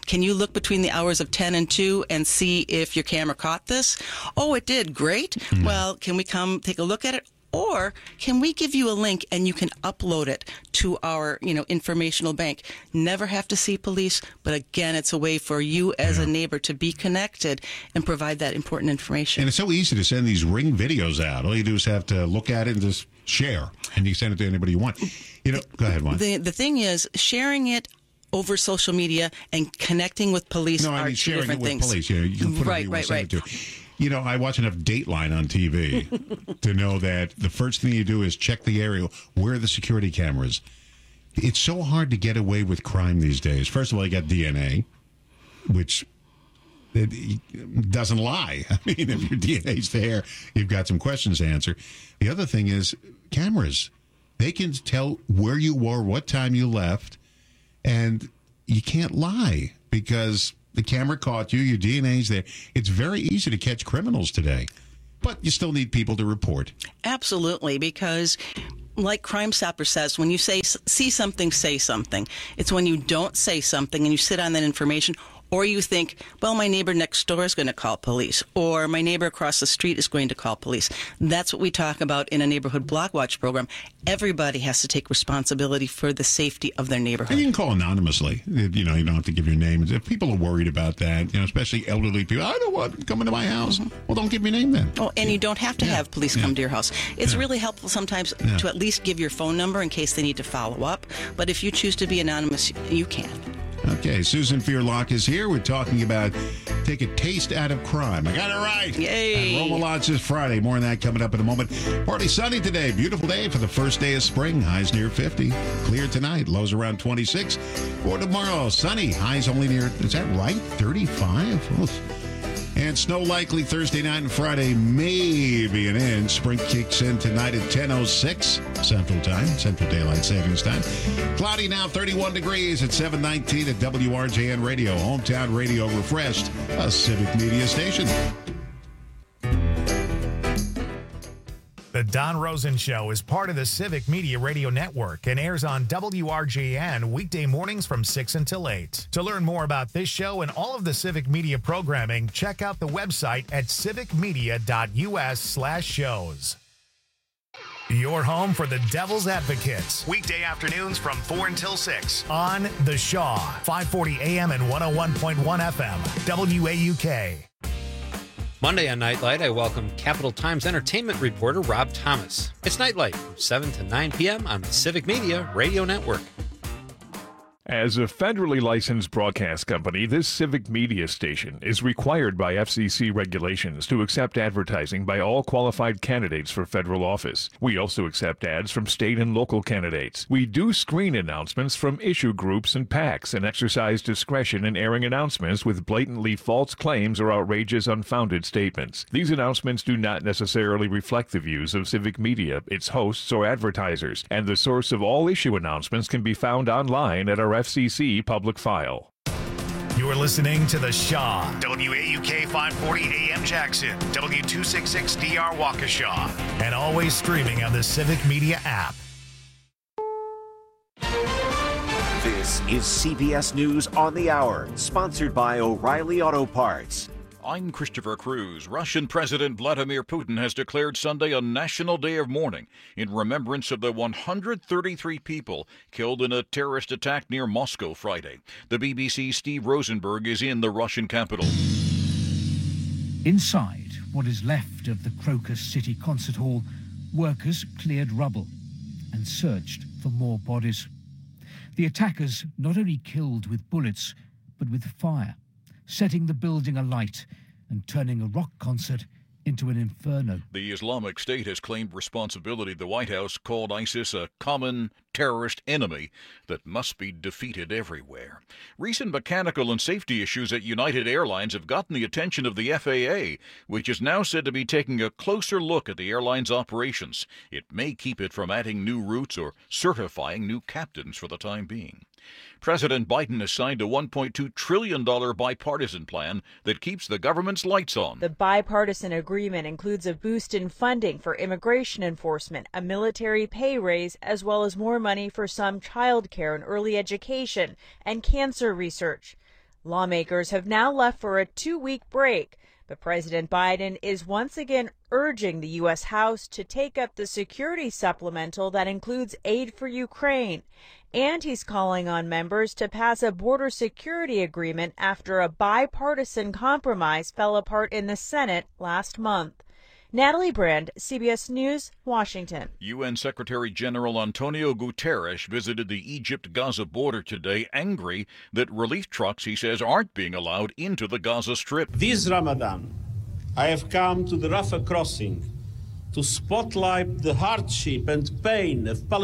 can you look between the hours of ten and two and see if your camera caught this? Oh, it did. Great. Mm-hmm. Well, can we come take a look at it? Or can we give you a link and you can upload it to our, you know, informational bank? Never have to see police, but again, it's a way for you as yeah. a neighbor to be connected and provide that important information. And it's so easy to send these Ring videos out. All you do is have to look at it and just share, and you send it to anybody you want. You know, go ahead, Juan. The the thing is, sharing it over social media and connecting with police no, are I mean, two sharing different it with things. Police. You know, you can put right, it right, right. To. You know, I watch enough Dateline on T V to know that the first thing you do is check the area. Where are the security cameras? It's so hard to get away with crime these days. First of all, you got D N A, which it doesn't lie. I mean, if your D N A's there, you've got some questions to answer. The other thing is cameras. They can tell where you were, what time you left, and you can't lie because the camera caught you, your D N A's there. It's very easy to catch criminals today, but you still need people to report. Absolutely, because like Crime Stopper says, when you say see something, say something. It's when you don't say something and you sit on that information, or you think, well, my neighbor next door is going to call police, or my neighbor across the street is going to call police. That's what we talk about in a neighborhood block watch program. Everybody has to take responsibility for the safety of their neighborhood. And you can call anonymously. You know, you don't have to give your name. If people are worried about that, you know, especially elderly people, I don't want to come into my house. Mm-hmm. Well, don't give your name then. Oh, and you don't have to yeah. have police yeah. come to your house. It's yeah. really helpful sometimes yeah. to at least give your phone number in case they need to follow up. But if you choose to be anonymous, you can. Okay, Susan Fearlock is here. We're talking about take a taste out of crime. I got it right. Yay. And Roma Lodge this Friday. More on that coming up in a moment. Partly sunny today. Beautiful day for the first day of spring. Highs near fifty. Clear tonight. Lows around twenty-six. For tomorrow, sunny. Highs only near, is that right? thirty-five? Oof. And snow likely Thursday night and Friday, maybe an inch. Spring kicks in tonight at ten oh six Central Time, Central Daylight Savings Time. Cloudy now, thirty-one degrees at seven nineteen at W R J N Radio. Hometown Radio refreshed, a Civic Media station. The Don Rosen Show is part of the Civic Media Radio Network and airs on W R J N weekday mornings from six until eight. To learn more about this show and all of the Civic Media programming, check out the website at civicmedia.us slash shows. Your home for the Devil's Advocates. Weekday afternoons from four until six on The Shaw, five forty A M and one oh one point one F M, W A U K. Monday on Nightlight, I welcome Capital Times entertainment reporter Rob Thomas. It's Nightlight from seven to nine p.m. on the Civic Media Radio Network. As a federally licensed broadcast company, this Civic Media station is required by F C C regulations to accept advertising by all qualified candidates for federal office. We also accept ads from state and local candidates. We do screen announcements from issue groups and PACs and exercise discretion in airing announcements with blatantly false claims or outrageous, unfounded statements. These announcements do not necessarily reflect the views of Civic Media, its hosts, or advertisers, and the source of all issue announcements can be found online at our F C C public file. You're listening to The Shaw, W A U K five forty A M Jackson, W two sixty-six D R Waukesha, and always streaming on the Civic Media app. This is C B S News on the Hour, sponsored by O'Reilly Auto Parts. I'm Christopher Cruz. Russian President Vladimir Putin has declared Sunday a national day of mourning in remembrance of the one hundred thirty-three people killed in a terrorist attack near Moscow Friday. The B B C's Steve Rosenberg is in the Russian capital. Inside what is left of the Crocus City Concert Hall, workers cleared rubble and searched for more bodies. The attackers not only killed with bullets, but with fire, setting the building alight and turning a rock concert into an inferno. The Islamic State has claimed responsibility. The White House called ISIS a common terrorist enemy that must be defeated everywhere. Recent mechanical and safety issues at United Airlines have gotten the attention of the F A A, which is now said to be taking a closer look at the airline's operations. It may keep it from adding new routes or certifying new captains for the time being. President Biden has signed a one point two trillion dollars bipartisan plan that keeps the government's lights on. The bipartisan agreement includes a boost in funding for immigration enforcement, a military pay raise, as well as more money for some child care and early education and cancer research. Lawmakers have now left for a two-week break, but President Biden is once again urging the U S House to take up the security supplemental that includes aid for Ukraine. And he's calling on members to pass a border security agreement after a bipartisan compromise fell apart in the Senate last month. Natalie Brand, C B S News, Washington. U N Secretary General Antonio Guterres visited the Egypt-Gaza border today, angry that relief trucks, he says, aren't being allowed into the Gaza Strip. This Ramadan, I have come to the Rafah crossing to spotlight the hardship and pain of Palestinians.